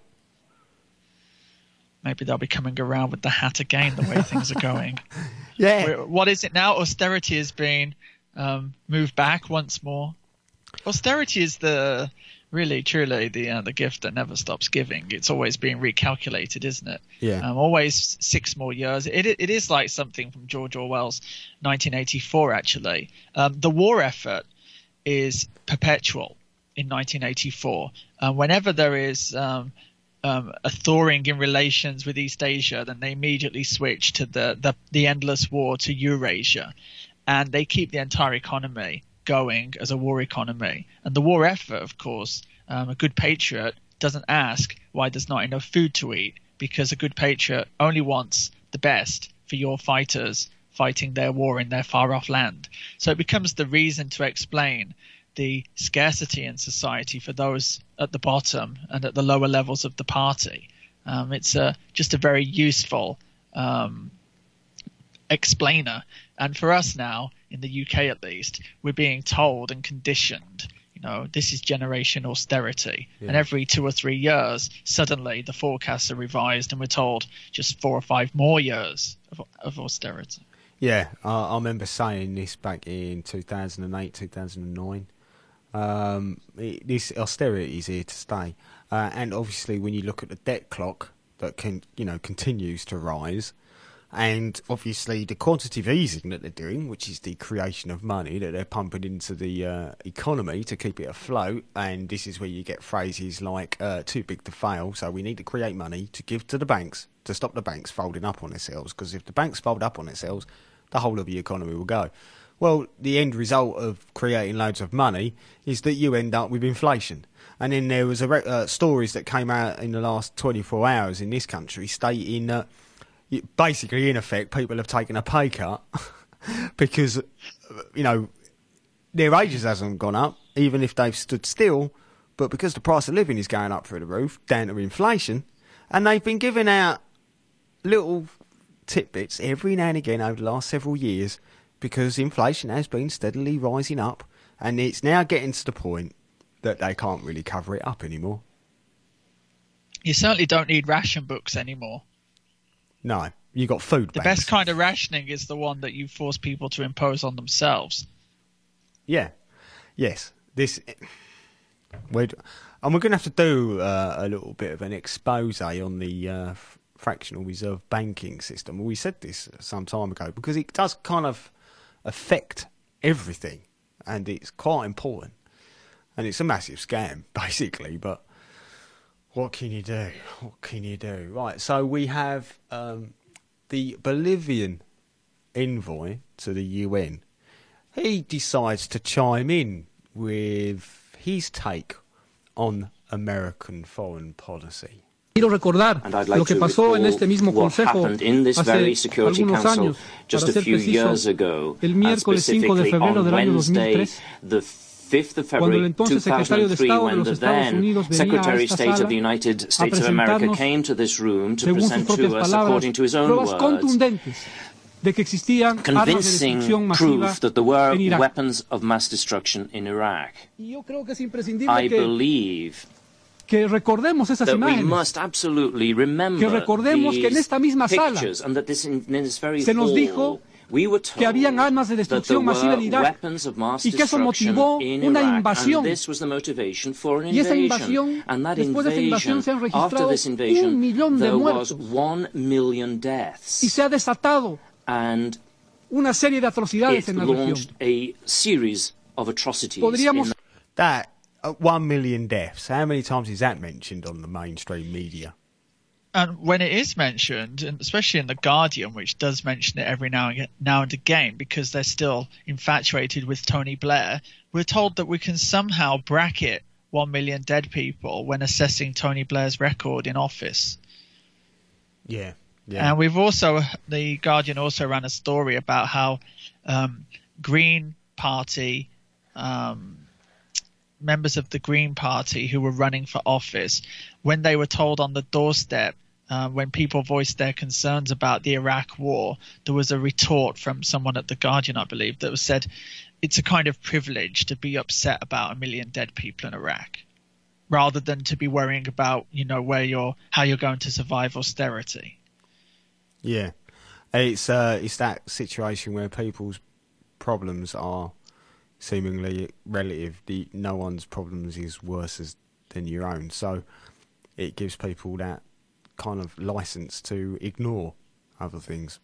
Maybe they'll be coming around with the hat again, the way things are going. Yeah. What is it now? Austerity has been moved back once more. Austerity is really, truly the gift that never stops giving. It's always being recalculated, isn't it? Yeah. Always 6 more years. It is like something from George Orwell's 1984, actually. The war effort is perpetual in 1984. Whenever there is a thawing in relations with East Asia, then they immediately switch to the endless war to Eurasia. and they keep the entire economy going as a war economy. And the war effort, of course, a good patriot doesn't ask why there's not enough food to eat, because a good patriot only wants the best for your fighters fighting their war in their far-off land. So it becomes the reason to explain the scarcity in society for those at the bottom and at the lower levels of the party. It's just a very useful explainer. And for us now, in the UK at least, we're being told and conditioned, this is generation austerity. Yeah. And every 2 or 3 years, suddenly the forecasts are revised and we're told just 4 or 5 more years of austerity. Yeah, I remember saying this back in 2008, 2009. This austerity is here to stay. And obviously when you look at the debt clock that continues to rise, and obviously the quantitative easing that they're doing, which is the creation of money that they're pumping into the economy to keep it afloat, and this is where you get phrases like too big to fail, so we need to create money to give to the banks to stop the banks folding up on themselves, because if the banks fold up on themselves, the whole of the economy will go. Well, the end result of creating loads of money is that you end up with inflation. And then there was stories that came out in the last 24 hours in this country stating that basically, in effect, people have taken a pay cut because, their wages hasn't gone up, even if they've stood still, but because the price of living is going up through the roof, down to inflation, and they've been giving out little tidbits every now and again over the last several years because inflation has been steadily rising up, and it's now getting to the point that they can't really cover it up anymore. You certainly don't need ration books anymore. No, you got food banks. The best kind of rationing is the one that you force people to impose on themselves. Yeah. Yes. And we're going to have to do a little bit of an expose on the fractional reserve banking system. We said this some time ago because it does kind of affect everything, and it's quite important. And it's a massive scam, basically, but what can you do? What can you do? Right, so we have the Bolivian envoy to the UN. He decides to chime in with his take on American foreign policy. Quiero recordar lo que pasó en este mismo consejo hace algunos años, para ser preciso, el miércoles 5 de febrero del año 2003, cuando el entonces secretario de Estado de los Estados Unidos venía a esta sala a presentarnos, según sus propias palabras, pruebas contundentes de que existían armas de destrucción masiva en Irak. Y yo creo que es imprescindible que recordemos esas imágenes, que recordemos que en esta misma sala se nos dijo que habían armas de destrucción masiva en Irak y que eso motivó una invasión. Y esa invasión, después de esa invasión se han registrado 1 millón de muertos y se ha desatado una serie de atrocidades en la región. Podríamos... That 1 million deaths, how many times is that mentioned on the mainstream media? And when it is mentioned, and especially in The Guardian, which does mention it every now and again, because they're still infatuated with Tony Blair, we're told that we can somehow bracket 1 million dead people when assessing Tony Blair's record in office. Yeah. And we've also, The Guardian also ran a story about how Green Party, members of the Green Party who were running for office, when they were told on the doorstep, when people voiced their concerns about the Iraq war, there was a retort from someone at The Guardian, I believe, that was said, it's a kind of privilege to be upset about 1 million dead people in Iraq, rather than to be worrying about, how you're going to survive austerity. Yeah. It's that situation where people's problems are seemingly relative. No one's problems is worse than your own. So it gives people that kind of license to ignore other things.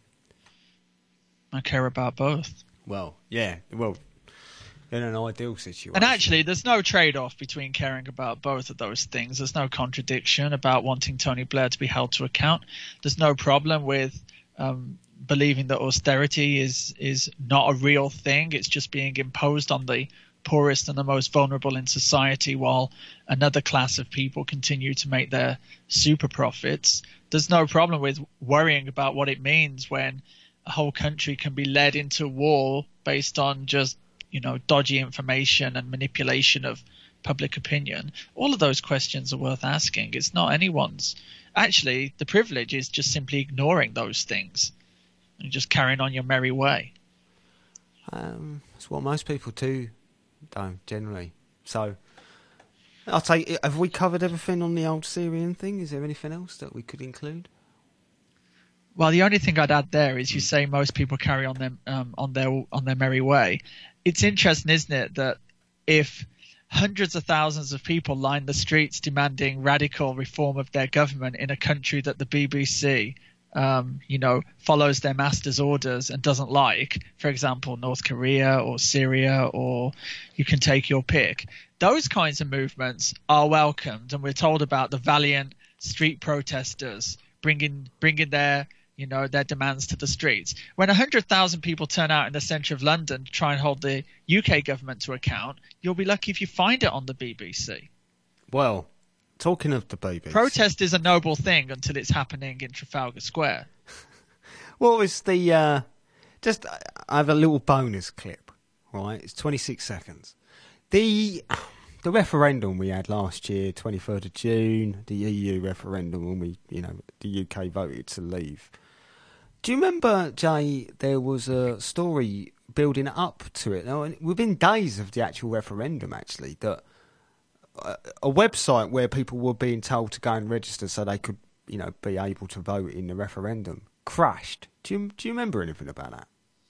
I care about both. Well, yeah. Well, in an ideal situation. And actually, there's no trade-off between caring about both of those things. There's no contradiction about wanting Tony Blair to be held to account. There's no problem with believing that austerity is not a real thing. It's just being imposed on the poorest and the most vulnerable in society, while another class of people continue to make their super profits. There's no problem with worrying about what it means when a whole country can be led into war based on just, dodgy information and manipulation of public opinion. All of those questions are worth asking. It's not anyone's. Actually, the privilege is just simply ignoring those things and just carrying on your merry way. It's what most people do, though, generally. So, I'll say, have we covered everything on the old Syrian thing? Is there anything else that we could include? Well, the only thing I'd add there is you say most people carry on them on their merry way. It's interesting, isn't it, that if hundreds of thousands of people line the streets demanding radical reform of their government in a country that the BBC, follows their master's orders and doesn't like, for example, North Korea or Syria, or you can take your pick. Those kinds of movements are welcomed, and we're told about the valiant street protesters bringing their demands to the streets. When 100,000 people turn out in the centre of London to try and hold the UK government to account, you'll be lucky if you find it on the BBC. Well, talking of the BBC... Protest is a noble thing until it's happening in Trafalgar Square. What was the... I have a little bonus clip, right? It's 26 seconds. The referendum we had last year, 23rd of June, the EU referendum when the UK voted to leave. Do you remember, Jay, there was a story building up to it, within days of the actual referendum, actually, that a website where people were being told to go and register so they could, be able to vote in the referendum crashed. Do you remember anything about that?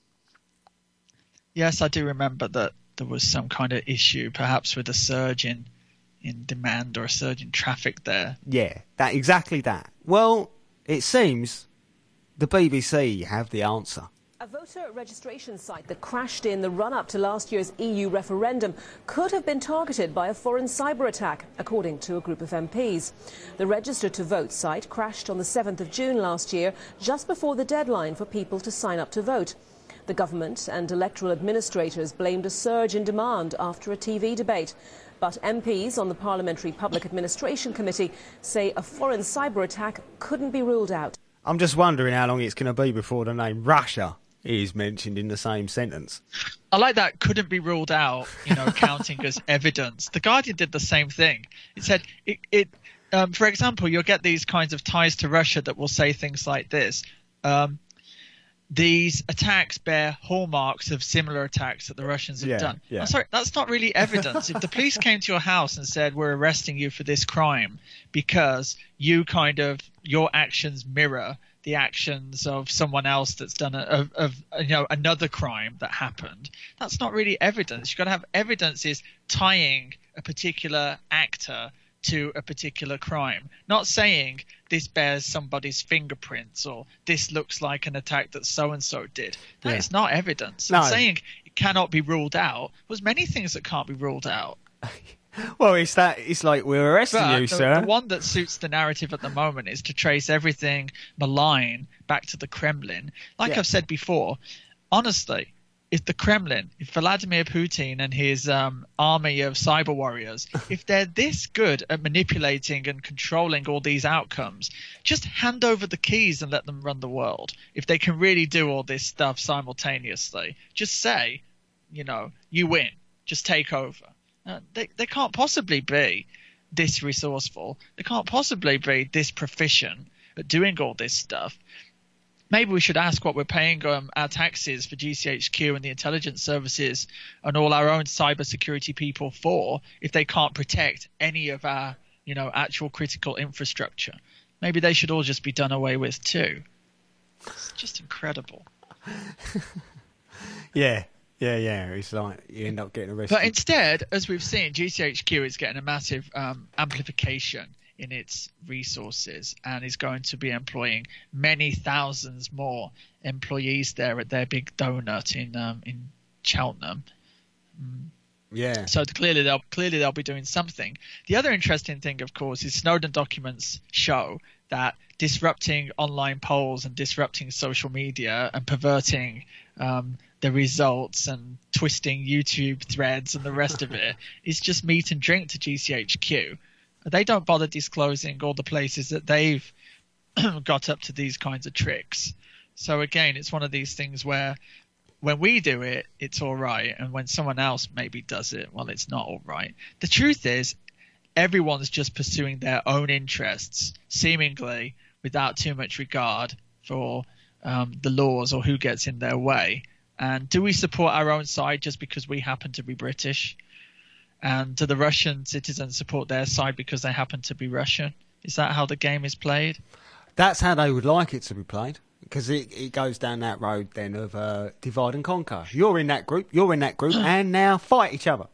Yes, I do remember that there was some kind of issue, perhaps with a surge in demand or a surge in traffic there. Yeah, exactly that. Well, it seems the BBC have the answer. A voter registration site that crashed in the run-up to last year's EU referendum could have been targeted by a foreign cyber attack, according to a group of MPs. The Register to Vote site crashed on the 7th of June last year, just before the deadline for people to sign up to vote. The government and electoral administrators blamed a surge in demand after a TV debate. But MPs on the Parliamentary Public Administration Committee say a foreign cyber attack couldn't be ruled out. I'm just wondering how long it's going to be before the name Russia is mentioned in the same sentence. I like that couldn't be ruled out, counting as evidence. The Guardian did the same thing. It said, for example, you'll get these kinds of ties to Russia that will say things like this. These attacks bear hallmarks of similar attacks that the Russians have done. Yeah. I'm sorry, that's not really evidence. If the police came to your house and said, we're arresting you for this crime because your actions mirror the actions of someone else that's done another crime that happened, that's not really evidence. You've got to have evidence is tying a particular actor to a particular crime, not saying this bears somebody's fingerprints or this looks like an attack that so-and-so did. That is not evidence. No. And saying it cannot be ruled out, there's many things that can't be ruled out. Well, it's like we're arresting you, sir. The one that suits the narrative at the moment is to trace everything malign back to the Kremlin. Like I've said before, honestly, if Vladimir Putin and his army of cyber warriors, if they're this good at manipulating and controlling all these outcomes, just hand over the keys and let them run the world. If they can really do all this stuff simultaneously, just say, you win, just take over. They can't possibly be this resourceful. They can't possibly be this proficient at doing all this stuff. Maybe we should ask what we're paying our taxes for GCHQ and the intelligence services and all our own cybersecurity people for if they can't protect any of our, actual critical infrastructure. Maybe they should all just be done away with too. It's just incredible. Yeah. It's like you end up getting arrested. But instead, as we've seen, GCHQ is getting a massive amplification in its resources and is going to be employing many thousands more employees there at their big donut in Cheltenham. Yeah. So clearly they'll be doing something. The other interesting thing, of course, is Snowden documents show that disrupting online polls and disrupting social media and perverting the results and twisting YouTube threads and the rest of it is just meat and drink to GCHQ. They don't bother disclosing all the places that they've got up to these kinds of tricks. So again, it's one of these things where when we do it, it's all right. And when someone else maybe does it, well, it's not all right. The truth is, everyone's just pursuing their own interests, seemingly without too much regard for the laws or who gets in their way. And do we support our own side just because we happen to be British? And do the Russian citizens support their side because they happen to be Russian? Is that how the game is played? That's how they would like it to be played, because it goes down that road then of divide and conquer. You're in that group, and now fight each other.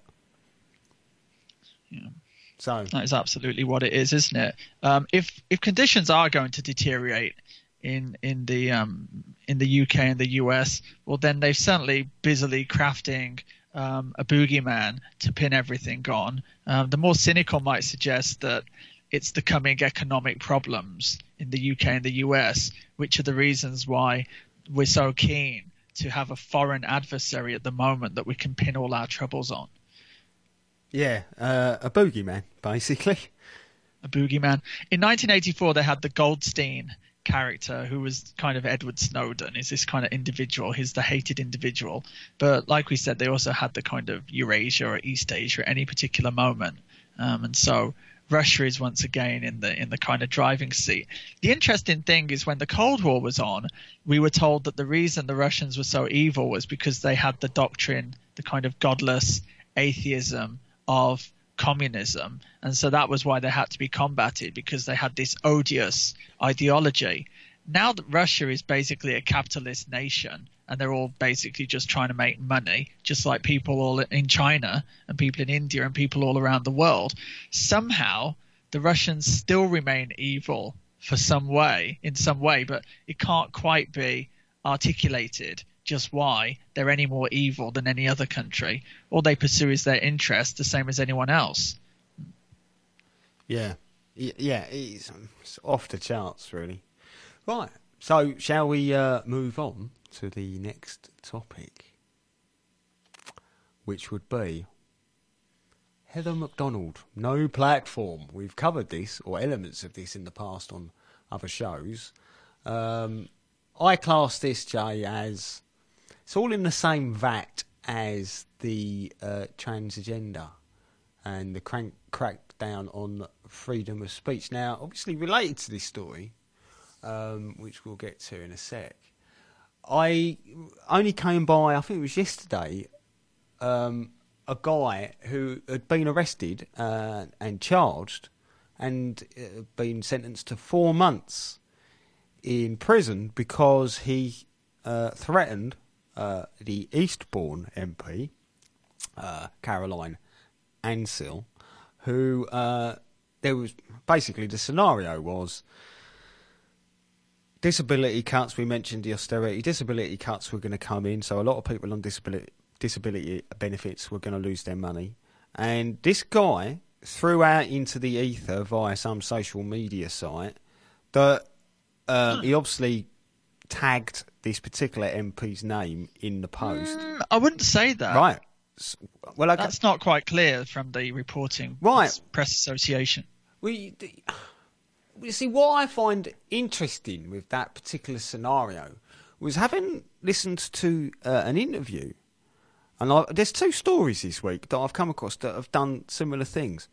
Yeah. So that is absolutely what it is, isn't it? If conditions are going to deteriorate in the UK and the US, well, then they're certainly busily crafting a boogeyman to pin everything on. The more cynical might suggest that it's the coming economic problems in the UK and the US, which are the reasons why we're so keen to have a foreign adversary at the moment that we can pin all our troubles on. Yeah, a boogeyman, basically. A boogeyman. In 1984, they had the Goldstein character, who was kind of Edward Snowden, is this kind of individual. He's the hated individual. But like we said, they also had the kind of Eurasia or East Asia at any particular moment. And so Russia is once again in the kind of driving seat. The interesting thing is when the Cold War was on, we were told that the reason the Russians were so evil was because they had the doctrine, the kind of godless atheism of communism, and so that was why they had to be combated, because they had this odious ideology. Now that Russia is basically a capitalist nation and they're all basically just trying to make money, just like people all in China and people in India and people all around the world, somehow the Russians still remain evil in some way, but it can't quite be articulated just why they're any more evil than any other country. All they pursue is their interest, the same as anyone else. Yeah, it's off the charts, really. Right, so shall we move on to the next topic, which would be Heather McDonald, no platform. We've covered this, or elements of this, in the past on other shows. I class this, Jay, as it's all in the same vat as the transgender and the crackdown on freedom of speech. Now, obviously related to this story, which we'll get to in a sec, I only came by, I think it was yesterday, a guy who had been arrested and charged and been sentenced to 4 months in prison because he threatened the Eastbourne MP, Caroline Ansell, who there was basically the scenario was disability cuts. We mentioned the austerity. Disability cuts were going to come in, so a lot of people on disability benefits were going to lose their money. And this guy threw out into the ether via some social media site that he obviously tagged this particular MP's name in the post. I wouldn't say that. Right. Well, that's not quite clear from the reporting. Right. Press Association. You see, what I find interesting with that particular scenario was having listened to an interview, and there's 2 stories this week that I've come across that have done similar things.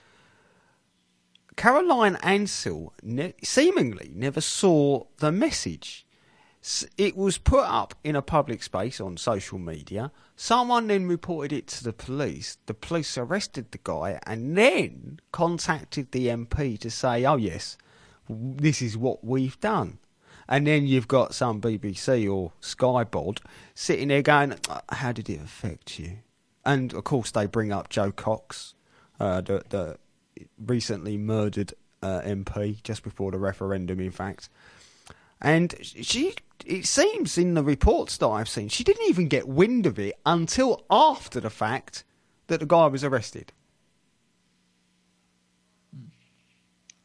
Caroline Ansell seemingly never saw the message. It was put up in a public space on social media. Someone then reported it to the police. The police arrested the guy and then contacted the MP to say, oh yes, this is what we've done. And then you've got some BBC or Sky bod sitting there going, how did it affect you? And of course they bring up Jo Cox, the recently murdered MP just before the referendum, in fact. And it seems in the reports that I've seen, she didn't even get wind of it until after the fact that the guy was arrested.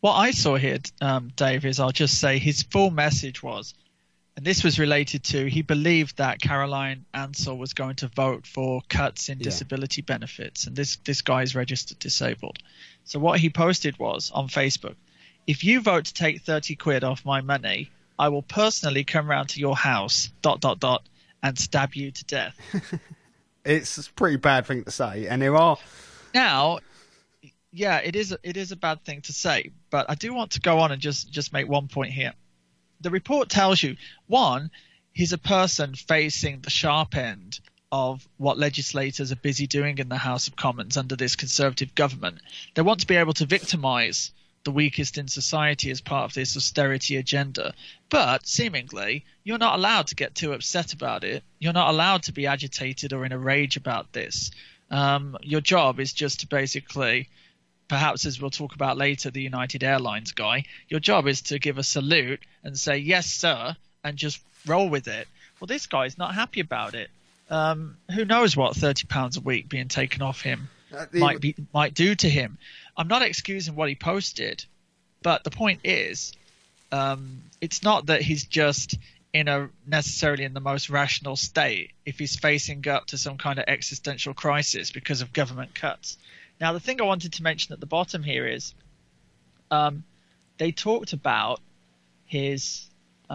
What I saw here, Dave, is I'll just say his full message was, and this was related to, he believed that Caroline Ansell was going to vote for cuts in disability benefits, and this guy is registered disabled. So what he posted was on Facebook, if you vote to take 30 quid off my money, I will personally come round to your house, ... and stab you to death. It's a pretty bad thing to say, and there are... Now, yeah, it is a bad thing to say, but I do want to go on and just make one point here. The report tells you, one, he's a person facing the sharp end of what legislators are busy doing in the House of Commons under this Conservative government. They want to be able to victimise the weakest in society as part of this austerity agenda. But seemingly, you're not allowed to get too upset about it. You're not allowed to be agitated or in a rage about this. Your job is just to basically, perhaps as we'll talk about later, the United Airlines guy, your job is to give a salute and say, yes, sir, and just roll with it. Well, this guy's not happy about it. Who knows what £30 a week being taken off him might do to him. I'm not excusing what he posted, but the point is, it's not that he's just necessarily in the most rational state if he's facing up to some kind of existential crisis because of government cuts. Now, the thing I wanted to mention at the bottom here is they talked about he's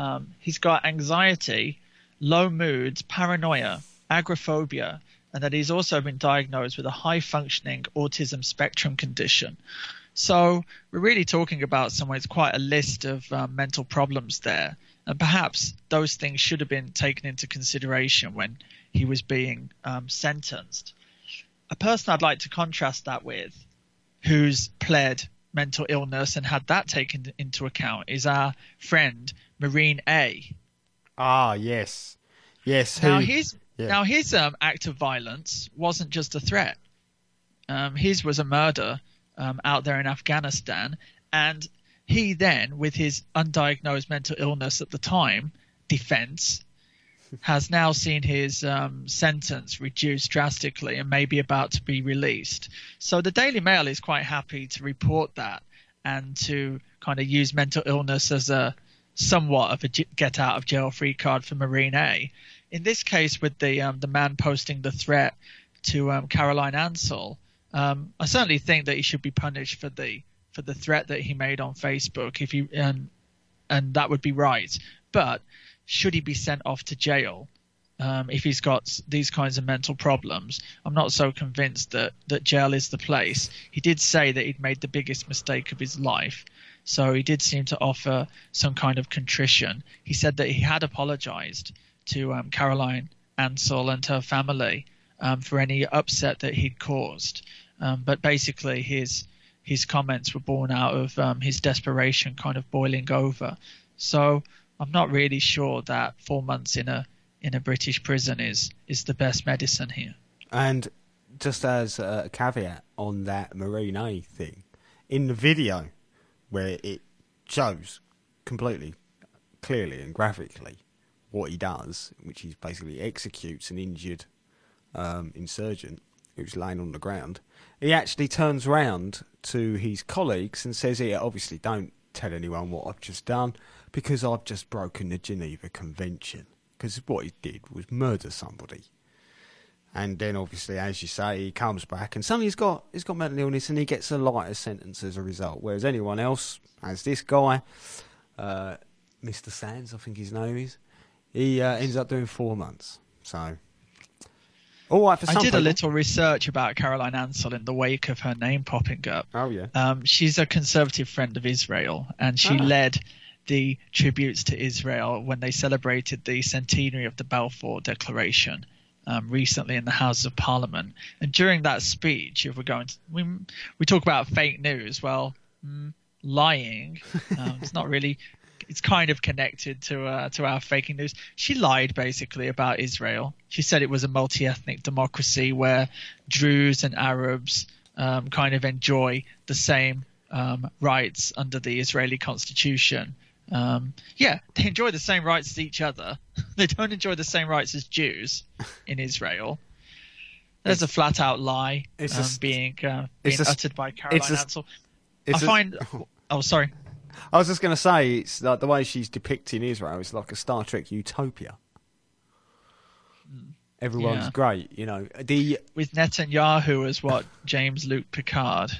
got anxiety, low moods, paranoia, agoraphobia, and that he's also been diagnosed with a high-functioning autism spectrum condition. So we're really talking about someone with quite a list of mental problems there, and perhaps those things should have been taken into consideration when he was being sentenced. A person I'd like to contrast that with, who's pled mental illness and had that taken into account, is our friend Marine A. Ah, yes. Yes. Now his act of violence wasn't just a threat. His was a murder out there in Afghanistan, and he then, with his undiagnosed mental illness at the time, defense, has now seen his sentence reduced drastically and may be about to be released. So the Daily Mail is quite happy to report that and to kind of use mental illness as a somewhat of a get-out-of-jail-free card for Marine A. In this case, with the man posting the threat to Caroline Ansell, I certainly think that he should be punished for the threat that he made on Facebook, if he and that would be right. But should he be sent off to jail if he's got these kinds of mental problems? I'm not so convinced that jail is the place. He did say that he'd made the biggest mistake of his life, so he did seem to offer some kind of contrition. He said that he had apologized to Caroline Ansell and her family for any upset that he'd caused. But basically his comments were born out of his desperation kind of boiling over. So I'm not really sure that 4 months in a British prison is the best medicine here. And just as a caveat on that Marine A thing, in the video where it shows completely clearly and graphically what he does, which he basically executes an injured insurgent who's laying on the ground, he actually turns round to his colleagues and says, "Here, obviously don't tell anyone what I've just done, because I've just broken the Geneva Convention." Because what he did was murder somebody. And then obviously, as you say, he comes back and suddenly he's got mental illness and he gets a lighter sentence as a result. Whereas anyone else, as this guy, Mr. Sands, I think his name is, he ends up doing 4 months. So, all right for some people. I did a little research about Caroline Ansell in the wake of her name popping up. Oh, yeah. She's a conservative friend of Israel, and she led the tributes to Israel when they celebrated the centenary of the Balfour Declaration recently in the Houses of Parliament. And during that speech, if we're going to, we talk about fake news. Well, lying, it's not really. It's kind of connected to our fake news. She lied basically about Israel. She said it was a multi-ethnic democracy where Druze and Arabs kind of enjoy the same rights under the Israeli constitution. They enjoy the same rights as each other. They don't enjoy the same rights as Jews in Israel. There's a flat-out lie being uttered by Caroline Ansell. Oh, sorry. I was just going to say, it's like the way she's depicting Israel is like a Star Trek utopia. Everyone's great, you know. With Netanyahu as what? Jean-Luc Picard.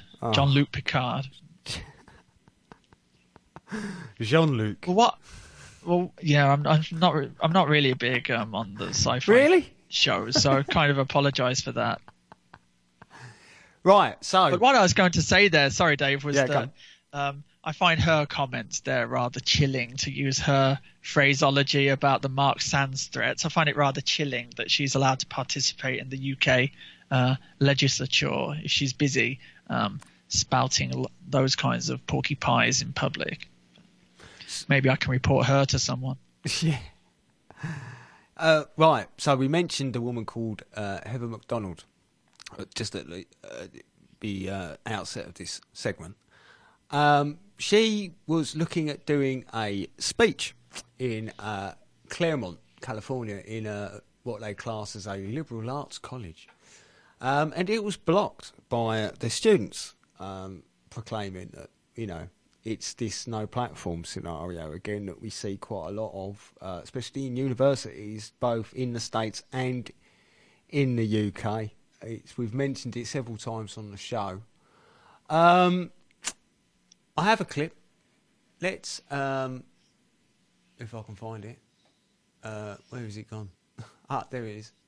Jean-Luc. Well, what? Well, yeah, I'm not really a big on the sci-fi shows, so I kind of apologise for that. Right. So, but what I was going to say there, sorry, Dave, was that I find her comments there rather chilling, to use her phraseology about the Mark Sands threats. I find it rather chilling that she's allowed to participate in the UK legislature if she's busy spouting those kinds of porky pies in public. Maybe I can report her to someone. Yeah. Right. So we mentioned a woman called Heather McDonald just at the outset of this segment. She was looking at doing a speech in Claremont, California, in what they class as a liberal arts college. And it was blocked by the students, proclaiming that, you know, it's this no platform scenario again that we see quite a lot of, especially in universities, both in the States and in the UK. We've mentioned it several times on the show. I have a clip. Let's, if I can find it. Where has it gone? There it is.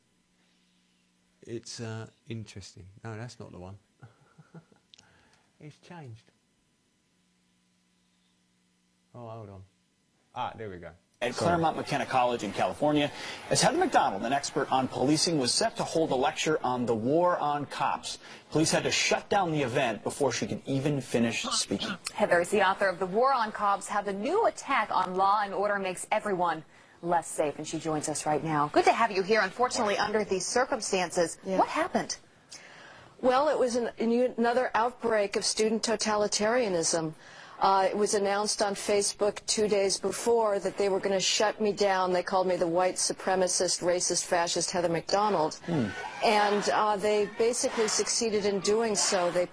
It's interesting. No, that's not the one. It's changed. Oh, hold on. There we go. At Claremont McKenna College in California, as Heather McDonald, an expert on policing, was set to hold a lecture on the war on cops. Police had to shut down the event before she could even finish speaking. Heather is the author of The War on Cops, How the New Attack on Law and Order Makes Everyone Less Safe, and she joins us right now. Good to have you here. Unfortunately, under these circumstances, what happened? Well, it was another outbreak of student totalitarianism. It was announced on Facebook 2 days before that they were going to shut me down. They called me the white supremacist, racist, fascist Heather McDonald. And they basically succeeded in doing so. They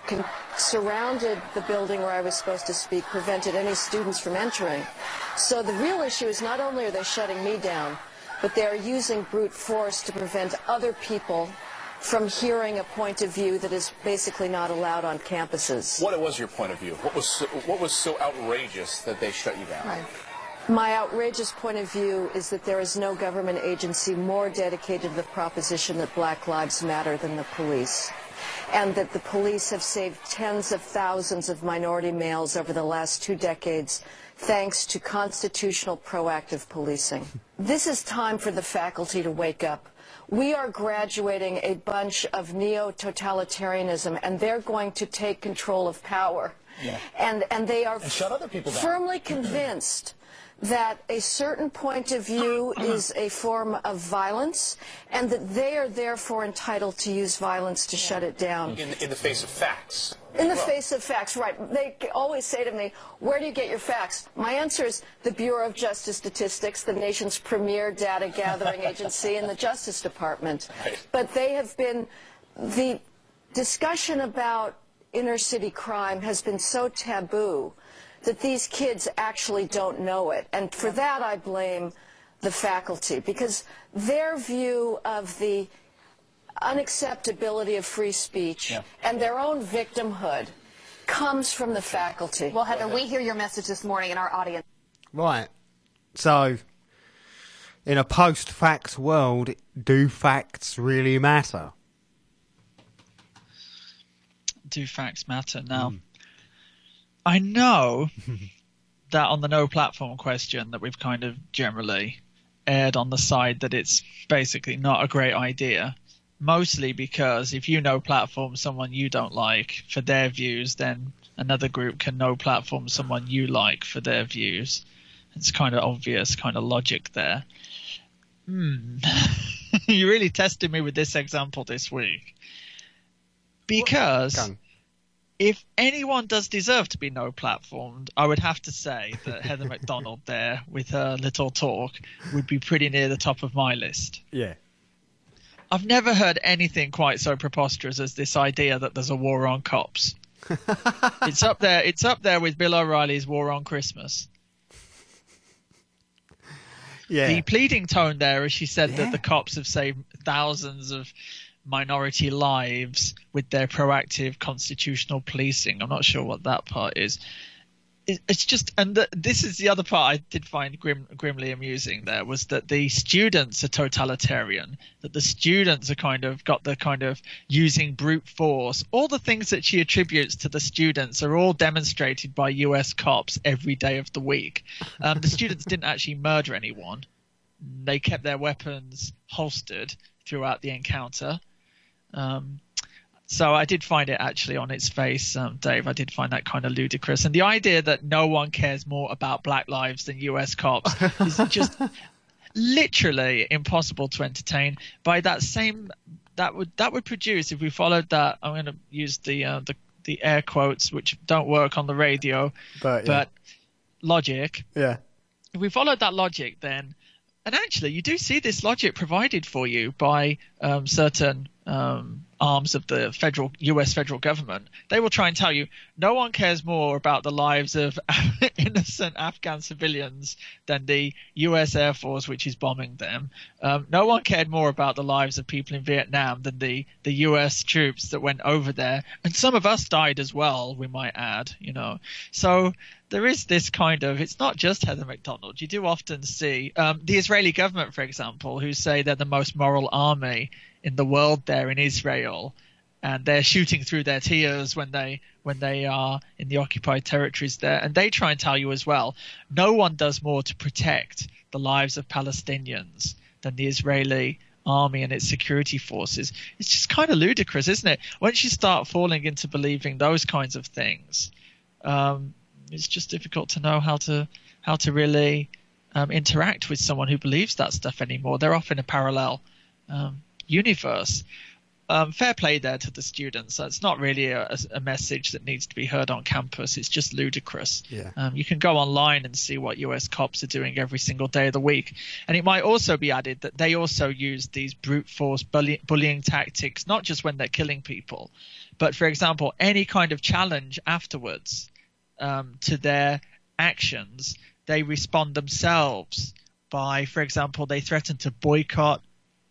surrounded the building where I was supposed to speak, prevented any students from entering. So the real issue is not only are they shutting me down, but they are using brute force to prevent other people from hearing a point of view that is basically not allowed on campuses. What was your point of view? What was so outrageous that they shut you down? Right. My outrageous point of view is that there is no government agency more dedicated to the proposition that Black Lives Matter than the police, and that the police have saved tens of thousands of minority males over the last 2 decades thanks to constitutional proactive policing. This is time for the faculty to wake up. We are graduating a bunch of neo-totalitarianism, and they're going to take control of power. Yeah. And they are shut other people down. Firmly convinced that a certain point of view is a form of violence, and that they are therefore entitled to use violence to shut it down. In the face of facts. In the face of facts, right. They always say to me, where do you get your facts? My answer is the Bureau of Justice Statistics, the nation's premier data gathering agency, and the Justice Department. Right. But they have been, the discussion about inner city crime has been so taboo that these kids actually don't know it. And for that I blame the faculty, because their view of the unacceptability of free speech and their own victimhood comes from the faculty. Well, Heather, we hear your message this morning in our audience. Right. So, in a post-fact world, do facts really matter? Do facts matter? Now, I know that on the no platform question that we've kind of generally aired on the side that it's basically not a great idea. Mostly because if you no platform someone you don't like for their views, then another group can no platform someone you like for their views. It's kind of obvious kind of logic there. You really tested me with this example this week. Because if anyone does deserve to be no platformed, I would have to say that Heather McDonald there with her little talk would be pretty near the top of my list. Yeah. I've never heard anything quite so preposterous as this idea that there's a war on cops. It's up there. It's up there with Bill O'Reilly's War on Christmas. Yeah. The pleading tone there, as she said that the cops have saved thousands of minority lives with their proactive constitutional policing. I'm not sure what that part is. It's just, and this is the other part I did find grimly amusing there, was that the students are totalitarian, that the students are got the kind of using brute force. All the things that she attributes to the students are all demonstrated by US cops every day of the week. The students didn't actually murder anyone. They kept their weapons holstered throughout the encounter. So I did find it actually on its face, Dave, I did find that kind of ludicrous. And the idea that no one cares more about black lives than US cops is just literally impossible to entertain. By that same, that would produce, if we followed that, I'm going to use the air quotes, which don't work on the radio, but logic. Yeah. If we followed that logic, then, and actually you do see this logic provided for you by certain arms of the US federal government. They will try and tell you no one cares more about the lives of innocent Afghan civilians than the US Air Force, which is bombing them. No one cared more about the lives of people in Vietnam than the US troops that went over there. And some of us died as well, we might add, So there is this kind of, it's not just Heather McDonald. You do often see the Israeli government, for example, who say they're the most moral army in the world there in Israel, and they're shooting through their tears when they are in the occupied territories there. And they try and tell you as well, no one does more to protect the lives of Palestinians than the Israeli army and its security forces. It's just kind of ludicrous, isn't it? Once you start falling into believing those kinds of things, it's just difficult to know how to really interact with someone who believes that stuff anymore. They're off in a parallel universe. Fair play there to the students. It's not really a message that needs to be heard on campus. It's just ludicrous. Yeah. You can go online and see what US cops are doing every single day of the week. And it might also be added that they also use these brute force bullying tactics, not just when they're killing people, but, for example, any kind of challenge afterwards to their actions, they respond themselves by, for example, they threaten to boycott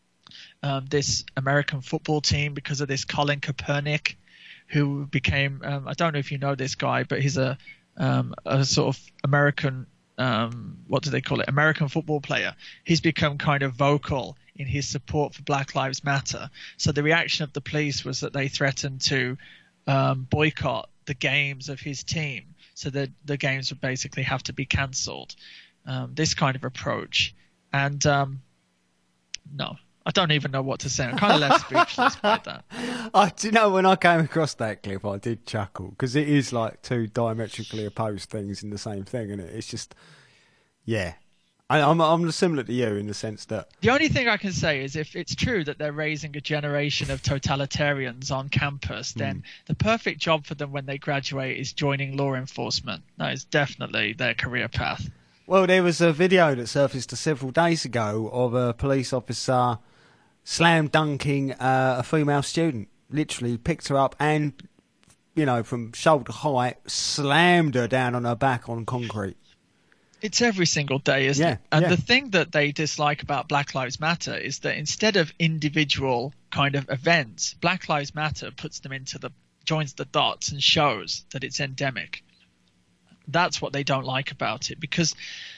this American football team because of this Colin Kaepernick, who became I don't know if you know this guy, but he's a sort of American what do they call it? American football player. He's become kind of vocal in his support for Black Lives Matter. So the reaction of the police was that they threatened to boycott the games of his team, so that the games would basically have to be cancelled. This kind of approach, and no. I don't even know what to say. I'm kind of left speechless by that. Do you know, when I came across that clip, I did chuckle, because it is like two diametrically opposed things in the same thing, and it's just, yeah. I'm similar to you in the sense that the only thing I can say is, if it's true that they're raising a generation of totalitarians on campus, then the perfect job for them when they graduate is joining law enforcement. That is definitely their career path. Well, there was a video that surfaced several days ago of a police officer slam dunking a female student. Literally picked her up and, from shoulder height, slammed her down on her back on concrete. It's every single day, isn't it? And the thing that they dislike about Black Lives Matter is that instead of individual kind of events, Black Lives Matter puts them joins the dots and shows that it's endemic. That's what they don't like about it, because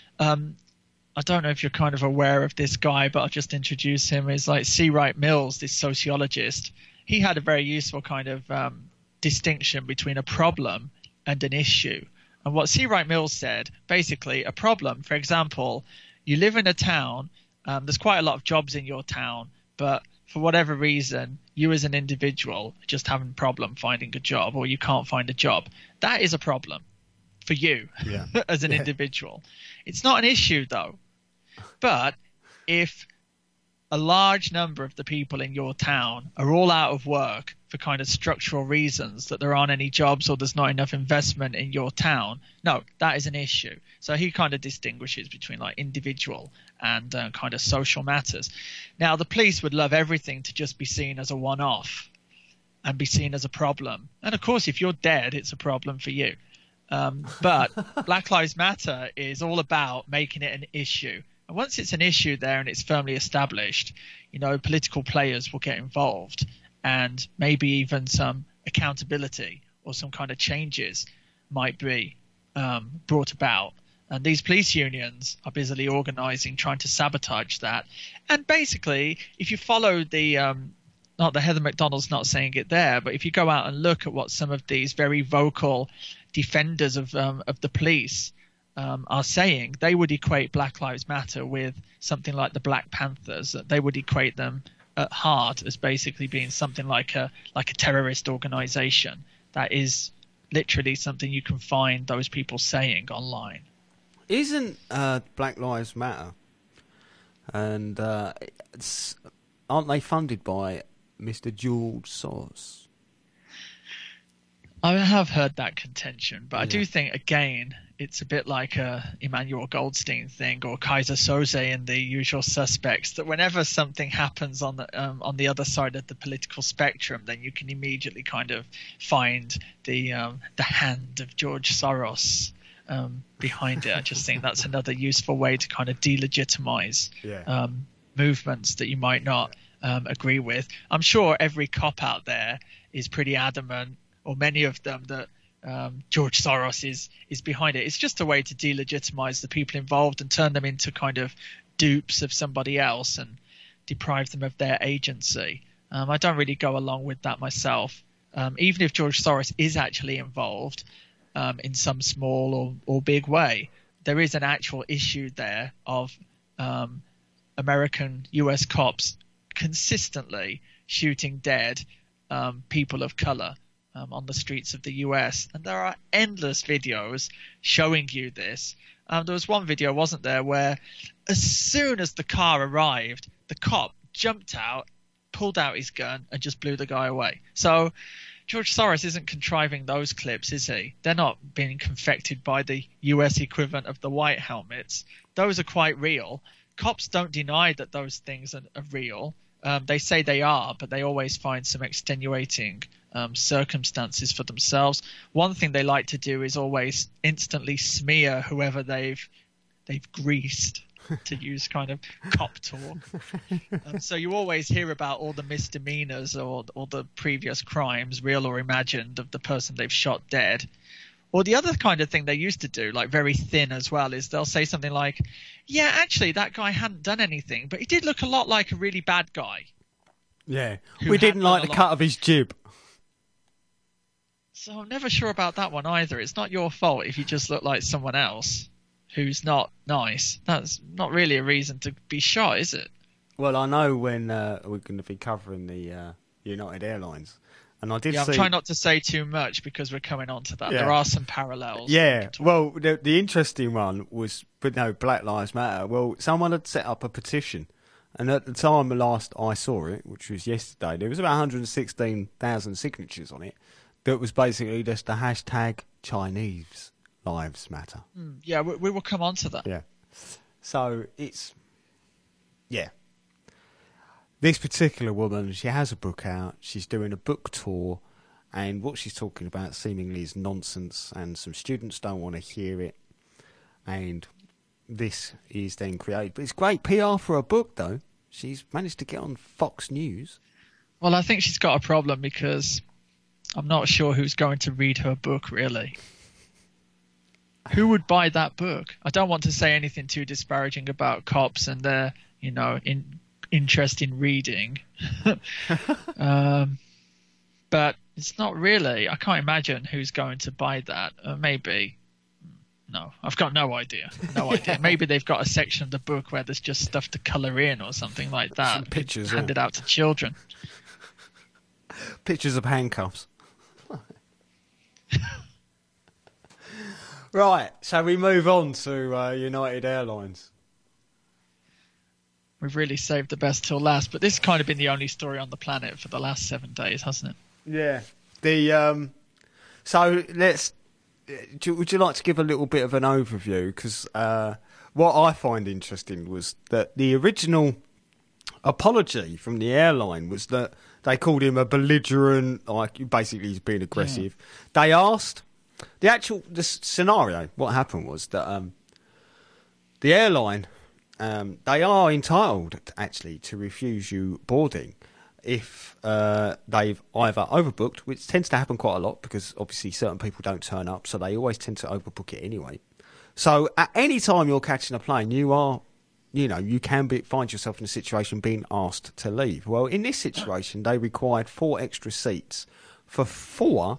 I don't know if you're kind of aware of this guy, but I'll just introduce him. It's like C. Wright Mills, this sociologist. He had a very useful kind of distinction between a problem and an issue. And what C. Wright Mills said, basically, a problem, for example, you live in a town, there's quite a lot of jobs in your town, but for whatever reason, you as an individual just having a problem finding a job, or you can't find a job. That is a problem for you as an individual. It's not an issue, though. But if a large number of the people in your town are all out of work for kind of structural reasons, that there aren't any jobs or there's not enough investment in your town, no, that is an issue. So he kind of distinguishes between like individual and kind of social matters. Now, the police would love everything to just be seen as a one-off. and be seen as a problem. And of course, if you're dead, it's a problem for you. But Black Lives Matter is all about making it an issue. And once it's an issue there and it's firmly established, political players will get involved, and maybe even some accountability or some kind of changes might be brought about. And these police unions are busily organising, trying to sabotage that. And basically, if you follow not the Heather McDonald's not saying it there, but if you go out and look at what some of these very vocal defenders of the police are saying, they would equate Black Lives Matter with something like the Black Panthers. They would equate them at heart as basically being something like a terrorist organisation. That is literally something you can find those people saying online. Isn't Black Lives Matter, and aren't they funded by Mr. George Soros? I have heard that contention, but I do think, again, it's a bit like a Emmanuel Goldstein thing or Kaiser Soze in The Usual Suspects, that whenever something happens on the other side of the political spectrum, then you can immediately kind of find the hand of George Soros behind it. I just think that's another useful way to kind of delegitimize movements that you might not agree with. I'm sure every cop out there is pretty adamant, or many of them, that George Soros is behind it. It's just a way to delegitimize the people involved and turn them into kind of dupes of somebody else and deprive them of their agency. I don't really go along with that myself. Even if George Soros is actually involved in some small or big way, there is an actual issue there of American US cops consistently shooting dead people of color on the streets of the US, and there are endless videos showing you this. There was one video, wasn't there, where as soon as the car arrived, the cop jumped out, pulled out his gun, and just blew the guy away. So George Soros isn't contriving those clips, is he? They're not being confected by the US equivalent of the white helmets. Those are quite real. Cops don't deny that those things are real. They say they are, but they always find some extenuating circumstances for themselves. One thing they like to do is always instantly smear whoever they've greased, to use kind of cop talk. So you always hear about all the misdemeanors or the previous crimes, real or imagined, of the person they've shot dead. Or the other kind of thing they used to do, like very thin as well, is they'll say something like, yeah, actually, that guy hadn't done anything, but he did look a lot like a really bad guy. Yeah, we didn't like the cut of his jib. So I'm never sure about that one either. It's not your fault if you just look like someone else who's not nice. That's not really a reason to be shot, is it? Well, I know when we're going to be covering the United Airlines. And I did I'm trying not to say too much because we're coming on to that. Yeah. There are some parallels. Yeah, well, the interesting one was, Black Lives Matter. Well, someone had set up a petition, and at the time last I saw it, which was yesterday, there was about 116,000 signatures on it. That was basically just the hashtag Chinese Lives Matter. Yeah, we will come on to that. Yeah. So it's, this particular woman, she has a book out. She's doing a book tour, and what she's talking about seemingly is nonsense, and some students don't want to hear it. And this is then created. But it's great PR for a book, though. She's managed to get on Fox News. Well, I think she's got a problem because I'm not sure who's going to read her book, really. Who would buy that book? I don't want to say anything too disparaging about cops and their, interest in reading. But it's not really. I can't imagine who's going to buy that. Maybe. No, I've got no idea. Maybe they've got a section of the book where there's just stuff to colour in or something like that. Some pictures. Handed out to children. Pictures of handcuffs. Right, shall we move on to United Airlines? We've really saved the best till last, but this has kind of been the only story on the planet for the last 7 days, hasn't it? Yeah. So would you like to give a little bit of an overview? Because what I find interesting was that the original apology from the airline was that They called him a belligerent, like basically he's being aggressive. Yeah. They asked the scenario. What happened was that the airline, they are entitled actually to refuse you boarding if they've either overbooked, which tends to happen quite a lot because obviously certain people don't turn up, so they always tend to overbook it anyway. So at any time you're catching a plane, you can find yourself in a situation being asked to leave. Well, in this situation, they required 4 extra seats for 4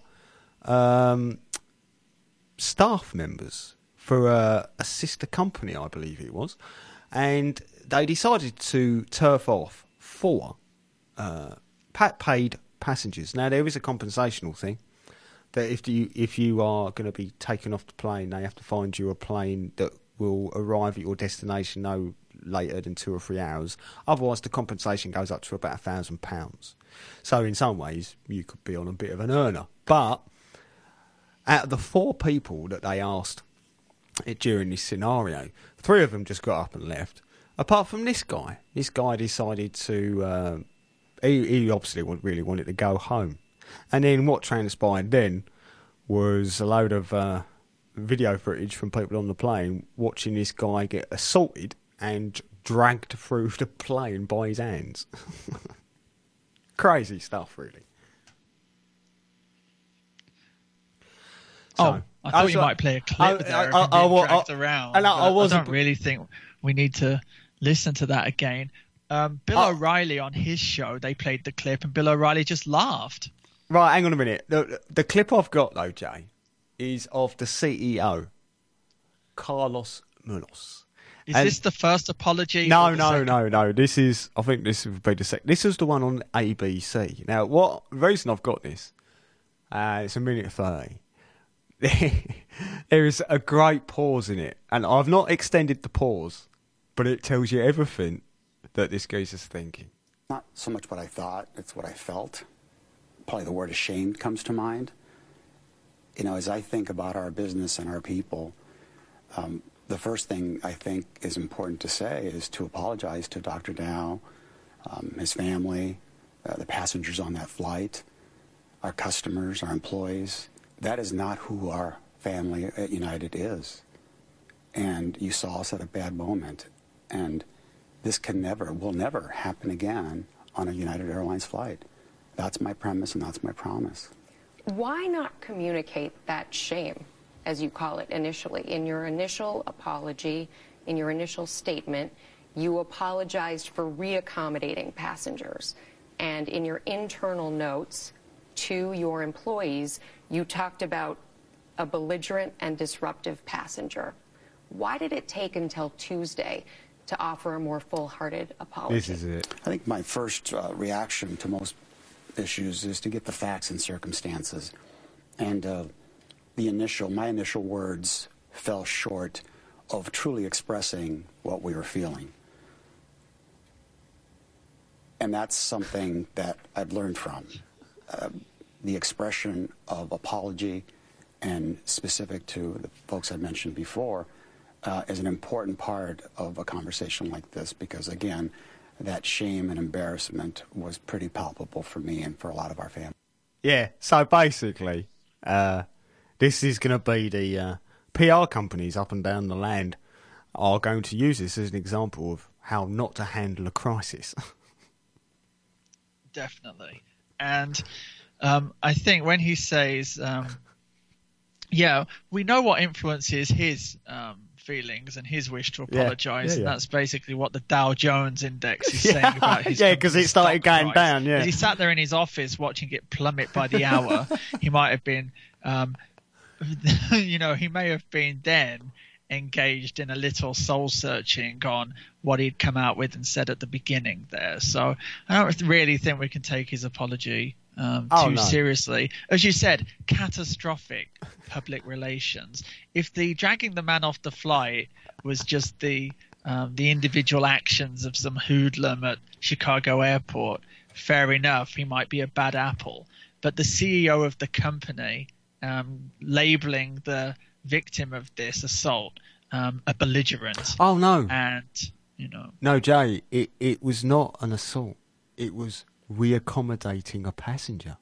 staff members for a sister company, I believe it was. And they decided to turf off 4 paid passengers. Now, there is a compensational thing that if you are going to be taken off the plane, they have to find you a plane that will arrive at your destination no later than 2 or 3 hours. Otherwise, the compensation goes up to about £1,000. So in some ways, you could be on a bit of an earner. But out of the 4 people that they asked during this scenario, 3 of them just got up and left. Apart from this guy. This guy decided to... he obviously really wanted to go home. And then what transpired then was a load of video footage from people on the plane watching this guy get assaulted and dragged through the plane by his hands. Crazy stuff, really. So, I thought you might play a clip there of him being dragged around. And I don't really think we need to listen to that again. Bill O'Reilly on his show, they played the clip and Bill O'Reilly just laughed. Right, hang on a minute. The clip I've got, though, Jay, is of the CEO, Carlos Munoz. Is this the first apology? No. This is, I think this would be the second. This was the one on ABC. Now, the reason I've got this, it's 1:30. There is a great pause in it, and I've not extended the pause, but it tells you everything that this geezer's thinking. Not so much what I thought, it's what I felt. Probably the word ashamed comes to mind. As I think about our business and our people, the first thing I think is important to say is to apologize to Dr. Dow, his family, the passengers on that flight, our customers, our employees. That is not who our family at United is. And you saw us at a bad moment. And this will never happen again on a United Airlines flight. That's my premise and that's my promise. Why not communicate that shame, as you call it initially? In your initial apology, in your initial statement, you apologized for reaccommodating passengers. And in your internal notes to your employees, you talked about a belligerent and disruptive passenger. Why did it take until Tuesday to offer a more full-hearted apology? This is it. I think my first reaction to most issues is to get the facts and circumstances. And my initial words fell short of truly expressing what we were feeling. And that's something that I've learned from. The expression of apology, and specific to the folks I mentioned before, is an important part of a conversation like this because, again, that shame and embarrassment was pretty palpable for me and for a lot of our family. Yeah, so basically, this is going to be the PR companies up and down the land are going to use this as an example of how not to handle a crisis. Definitely. And I think when he says, we know what influences his feelings and his wish to apologise, and that's basically what the Dow Jones Index is saying about his because it started going down. Yeah, he sat there in his office watching it plummet by the hour. He might have been, he may have been then engaged in a little soul searching on what he'd come out with and said at the beginning there. So I don't really think we can take his apology too seriously. As you said, catastrophic public relations. If the dragging the man off the flight was just the individual actions of some hoodlum at Chicago airport, fair enough, he might be a bad apple. But the CEO of the company labeling the victim of this assault a belligerent. Oh no! And no, Jay, it was not an assault. It was reaccommodating a passenger.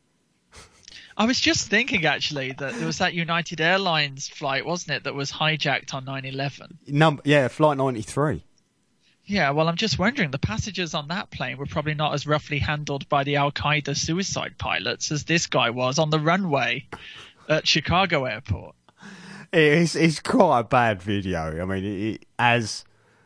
I was just thinking, actually, that there was that United Airlines flight, wasn't it, that was hijacked on 9/11? Flight 93. Yeah, well, I'm just wondering, the passengers on that plane were probably not as roughly handled by the Al-Qaeda suicide pilots as this guy was on the runway at Chicago Airport. It's quite a bad video. I mean, as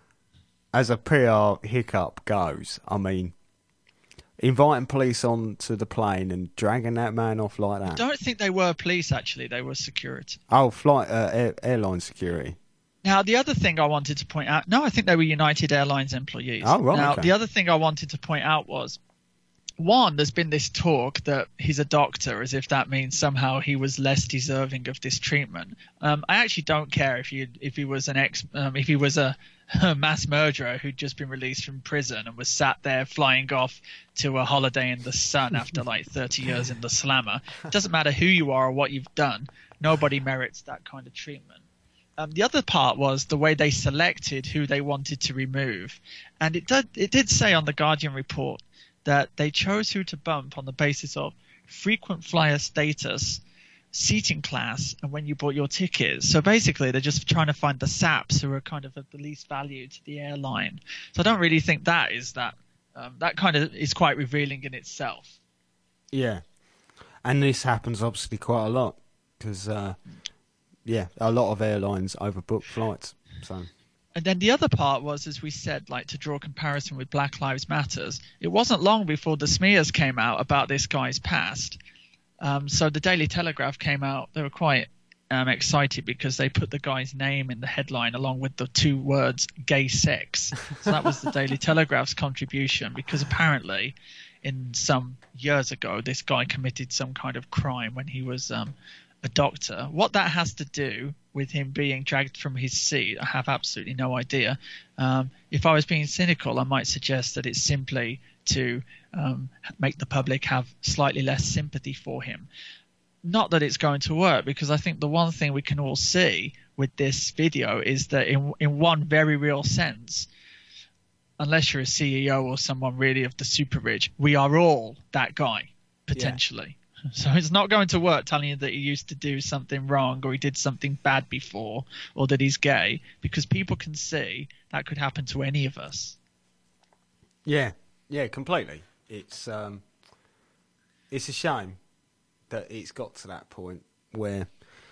a PR hiccup goes, I mean, inviting police onto the plane and dragging that man off like that. I don't think they were police, actually. They were security. Oh, airline security. Now, the other thing I wanted to point out... No, I think they were United Airlines employees. Oh, right. Now, okay. The other thing I wanted to point out was, one, there's been this talk that he's a doctor, as if that means somehow he was less deserving of this treatment. I actually don't care if he was a mass murderer who'd just been released from prison and was sat there flying off to a holiday in the sun after like 30 years in the slammer. It doesn't matter who you are or what you've done. Nobody merits that kind of treatment. The other part was the way they selected who they wanted to remove. And it did say on the Guardian report that they chose who to bump on the basis of frequent flyer status, seating class, and when you bought your tickets. So basically, they're just trying to find the saps who are kind of the least value to the airline. So I don't really think that kind of is quite revealing in itself. Yeah. And this happens obviously quite a lot because... a lot of airlines overbook flights. So, and then the other part was, as we said, like to draw a comparison with Black Lives Matters. It wasn't long before the smears came out about this guy's past. So the Daily Telegraph came out. They were quite excited because they put the guy's name in the headline along with the two words "gay sex." So that was the Daily Telegraph's contribution, because apparently, in some years ago, this guy committed some kind of crime when he was a doctor. What that has to do with him being dragged from his seat, I have absolutely no idea. If I was being cynical, I might suggest that it's simply to make the public have slightly less sympathy for him. Not that it's going to work, because I think the one thing we can all see with this video is that in one very real sense, unless you're a CEO or someone really of the super rich, we are all that guy, potentially. Yeah. So it's not going to work telling you that he used to do something wrong or he did something bad before or that he's gay, because people can see that could happen to any of us. Yeah, completely. It's a shame that it's got to that point where...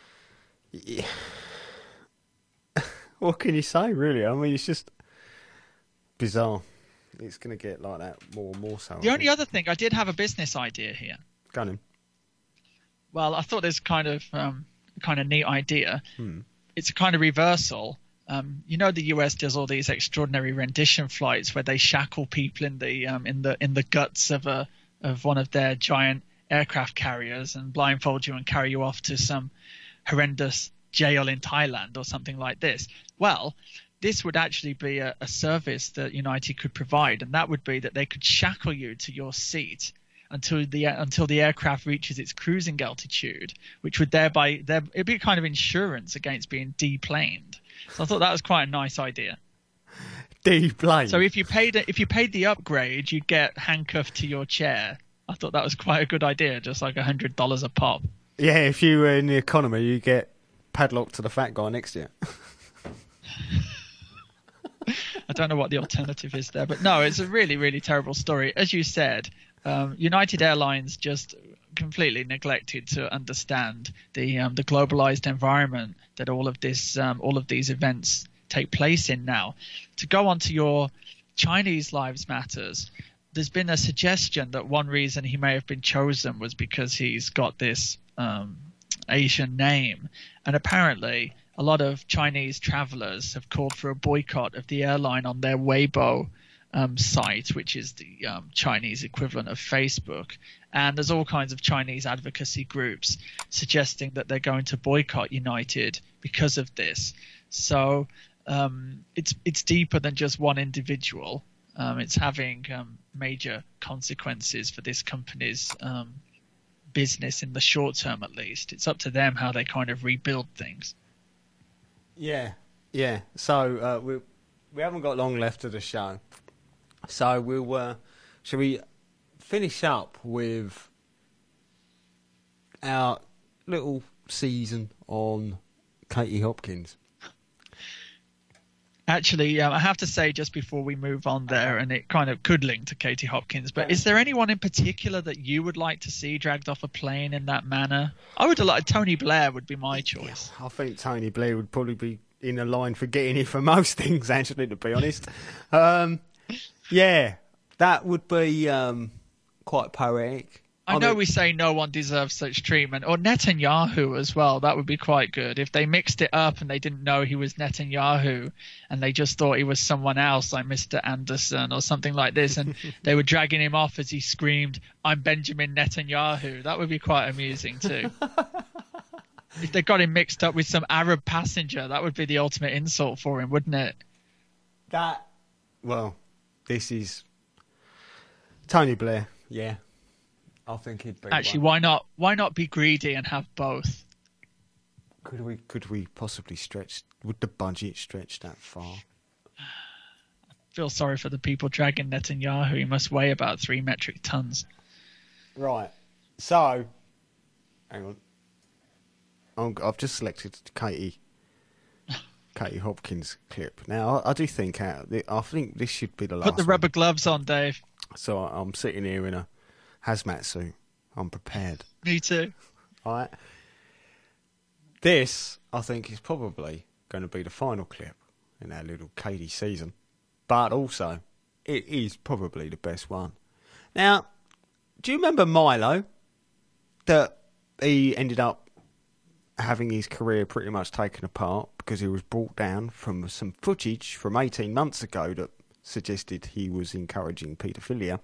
what can you say, really? I mean, it's just bizarre. It's going to get like that more and more so. The only other thing, I did have a business idea here. Go on. Well, I thought there's kind of neat idea. It's a kind of reversal. The US does all these extraordinary rendition flights where they shackle people in the guts of one of their giant aircraft carriers and blindfold you and carry you off to some horrendous jail in Thailand or something like this. Well, this would actually be a service that United could provide, and that would be that they could shackle you to your seat until the aircraft reaches its cruising altitude, which would it'd be a kind of insurance against being deplaned. So I thought that was quite a nice idea. Deplaned. So if you paid the upgrade, you'd get handcuffed to your chair. I thought that was quite a good idea, just like $100 a pop. Yeah, if you were in the economy, you get padlocked to the fat guy next to you. I don't know what the alternative is there, but no, it's a really, really terrible story. As you said, United Airlines just completely neglected to understand the globalized environment that all of these events take place in now. To go on to your Chinese Lives Matters, there's been a suggestion that one reason he may have been chosen was because he's got this Asian name, and apparently a lot of Chinese travelers have called for a boycott of the airline on their Weibo site, which is the Chinese equivalent of Facebook. And there's all kinds of Chinese advocacy groups suggesting that they're going to boycott United because of this. So it's deeper than just one individual. It's having major consequences for this company's business in the short term, at least. It's up to them how they kind of rebuild things. Yeah. So we haven't got long left of the show. So shall we finish up with our little season on Katie Hopkins. Actually, I have to say just before we move on there, and it kind of could link to Katie Hopkins, but is there anyone in particular that you would like to see dragged off a plane in that manner? I would like Tony Blair would be my choice. I think Tony Blair would probably be in a line for getting it for most things, actually, to be honest. Yeah, that would be quite poetic. I know we say no one deserves such treatment, or Netanyahu as well. That would be quite good. If they mixed it up and they didn't know he was Netanyahu and they just thought he was someone else like Mr. Anderson or something like this, and they were dragging him off as he screamed, "I'm Benjamin Netanyahu." That would be quite amusing too. If they got him mixed up with some Arab passenger, that would be the ultimate insult for him, wouldn't it? Well, this is Tony Blair, yeah. I think he'd be actually one. Why not be greedy and have both? Could we possibly stretch? Would the budget stretch that far? I feel sorry for the people dragging Netanyahu. He must weigh about 3 metric tons. Right. So, hang on. I've just selected Katie Hopkins clip. Now I do think I think this should be the last. Put the rubber gloves on, Dave. So I'm sitting here in a hazmat suit. I'm prepared. Me too. All right. This, I think, is probably going to be the final clip in our little Katie season. But also, it is probably the best one. Now, do you remember Milo? That he ended up having his career pretty much taken apart because he was brought down from some footage from 18 months ago that suggested he was encouraging paedophilia.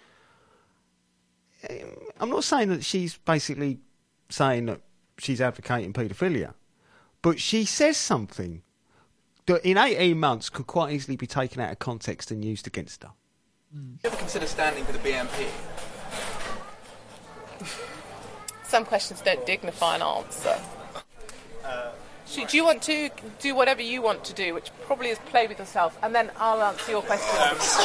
I'm not saying that she's basically saying that she's advocating paedophilia, but she says something that in 18 months could quite easily be taken out of context and used against her. Do you ever consider standing for the BNP? Some questions don't dignify an answer. Do you want to do whatever you want to do, which probably is play with yourself, and then I'll answer your question?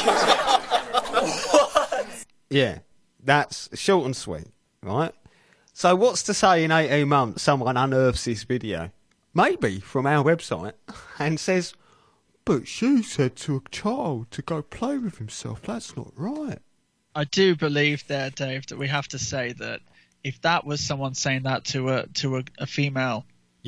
Yeah. That's short and sweet, right? So what's to say in 18 months someone unearths this video, maybe from our website, and says, but she said to a child to go play with himself. That's not right. I do believe there, Dave, that we have to say that if that was someone saying that to a female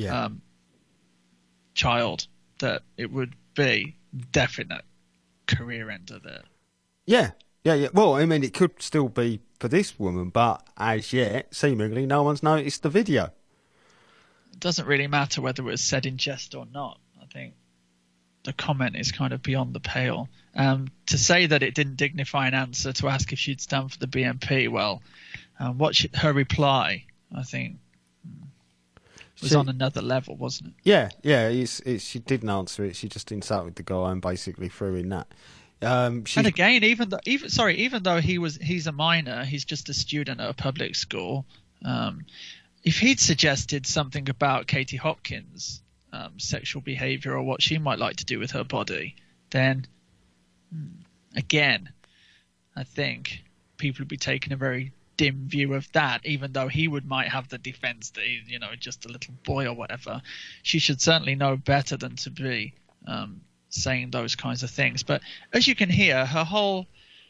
child, that it would be definite career ender there. Yeah. Well, I mean, it could still be for this woman, but as yet, seemingly, no one's noticed the video. It doesn't really matter whether it was said in jest or not. I think the comment is kind of beyond the pale. To say that it didn't dignify an answer to ask if she'd stand for the BNP, well, her reply, I think, was on another level, wasn't it? Yeah. She didn't answer it. She just insulted the guy and basically threw in that. And again, even though he's a minor, he's just a student at a public school. If he'd suggested something about Katie Hopkins' sexual behaviour or what she might like to do with her body, then again, I think people would be taking a very dim view of that. Even though he might have the defence that he's just a little boy or whatever, she should certainly know better than to be saying those kinds of things. But as you can hear, her whole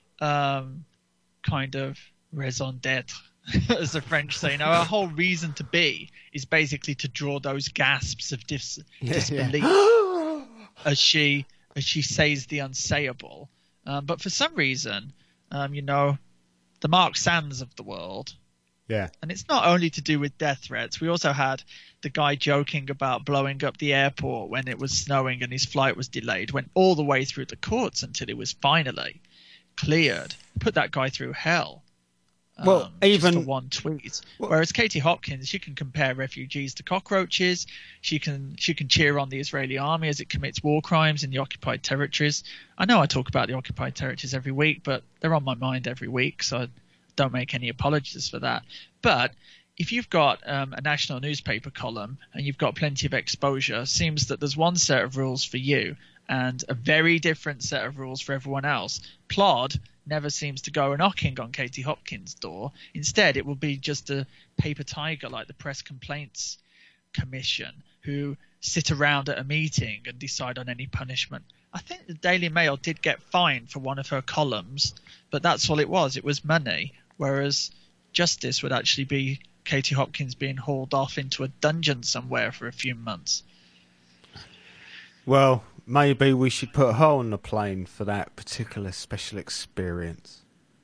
kind of raison d'etre, as the French say, her whole reason to be is basically to draw those gasps of disbelief as she says the unsayable. But for some reason, the Mark Sands of the world. Yeah. And it's not only to do with death threats. We also had the guy joking about blowing up the airport when it was snowing and his flight was delayed, went all the way through the courts until it was finally cleared. Put that guy through hell. Well, even just for one tweet. Whereas Katie Hopkins, she can compare refugees to cockroaches. She can cheer on the Israeli army as it commits war crimes in the occupied territories. I know I talk about the occupied territories every week, but they're on my mind every week, so don't make any apologies for that. But if you've got a national newspaper column and you've got plenty of exposure, seems that there's one set of rules for you and a very different set of rules for everyone else. Plod never seems to go knocking on Katie Hopkins' door. Instead, it will be just a paper tiger like the Press Complaints Commission, who sit around at a meeting and decide on any punishment. I think the Daily Mail did get fined for one of her columns, but that's all it was. It was money, whereas justice would actually be Katie Hopkins being hauled off into a dungeon somewhere for a few months. Well, maybe we should put her on the plane for that particular special experience.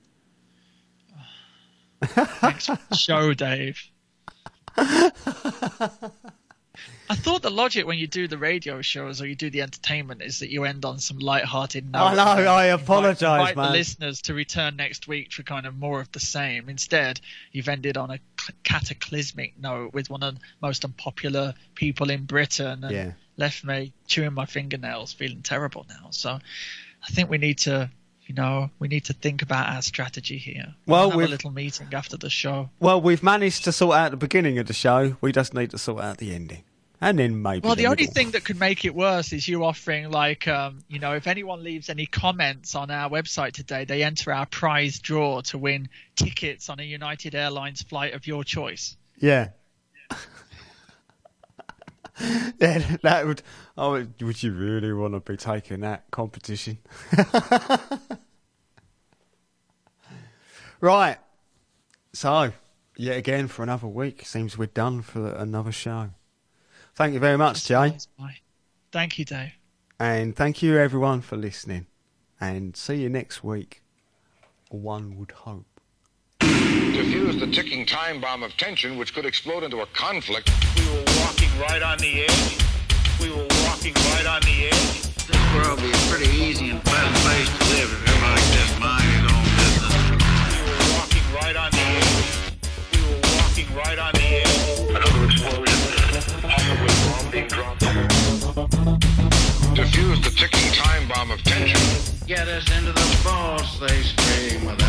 Thanks for the show, Dave. I thought the logic when you do the radio shows or you do the entertainment is that you end on some light-hearted note. I know, I apologise, invite man. the listeners to return next week for kind of more of the same. Instead, you've ended on a cataclysmic note with one of the most unpopular people in Britain and left me chewing my fingernails, feeling terrible now. So I think we need to... we need to think about our strategy here. We'll have a little meeting after the show. Well, we've managed to sort out the beginning of the show. We just need to sort out the ending. And then maybe the only thing that could make it worse is you offering, if anyone leaves any comments on our website today, they enter our prize draw to win tickets on a United Airlines flight of your choice. Yeah. Yeah, that would... Oh, would you really want to be taking that competition? Right. So, yet again for another week. Seems we're done for another show. Thank you very much, Jay. Thank you, Dave. And thank you, everyone, for listening. And see you next week. One would hope. Defuse the ticking time bomb of tension which could explode into a conflict. We were walking right on the edge. We were walking right on the edge. This world would be a pretty easy and pleasant place to live if everybody just minded his own business. We were walking right on the edge. We were walking right on the edge. Another explosion. Possibly a bomb being dropped. Defuse the ticking time bomb of tension. Get us into the boss, they scream with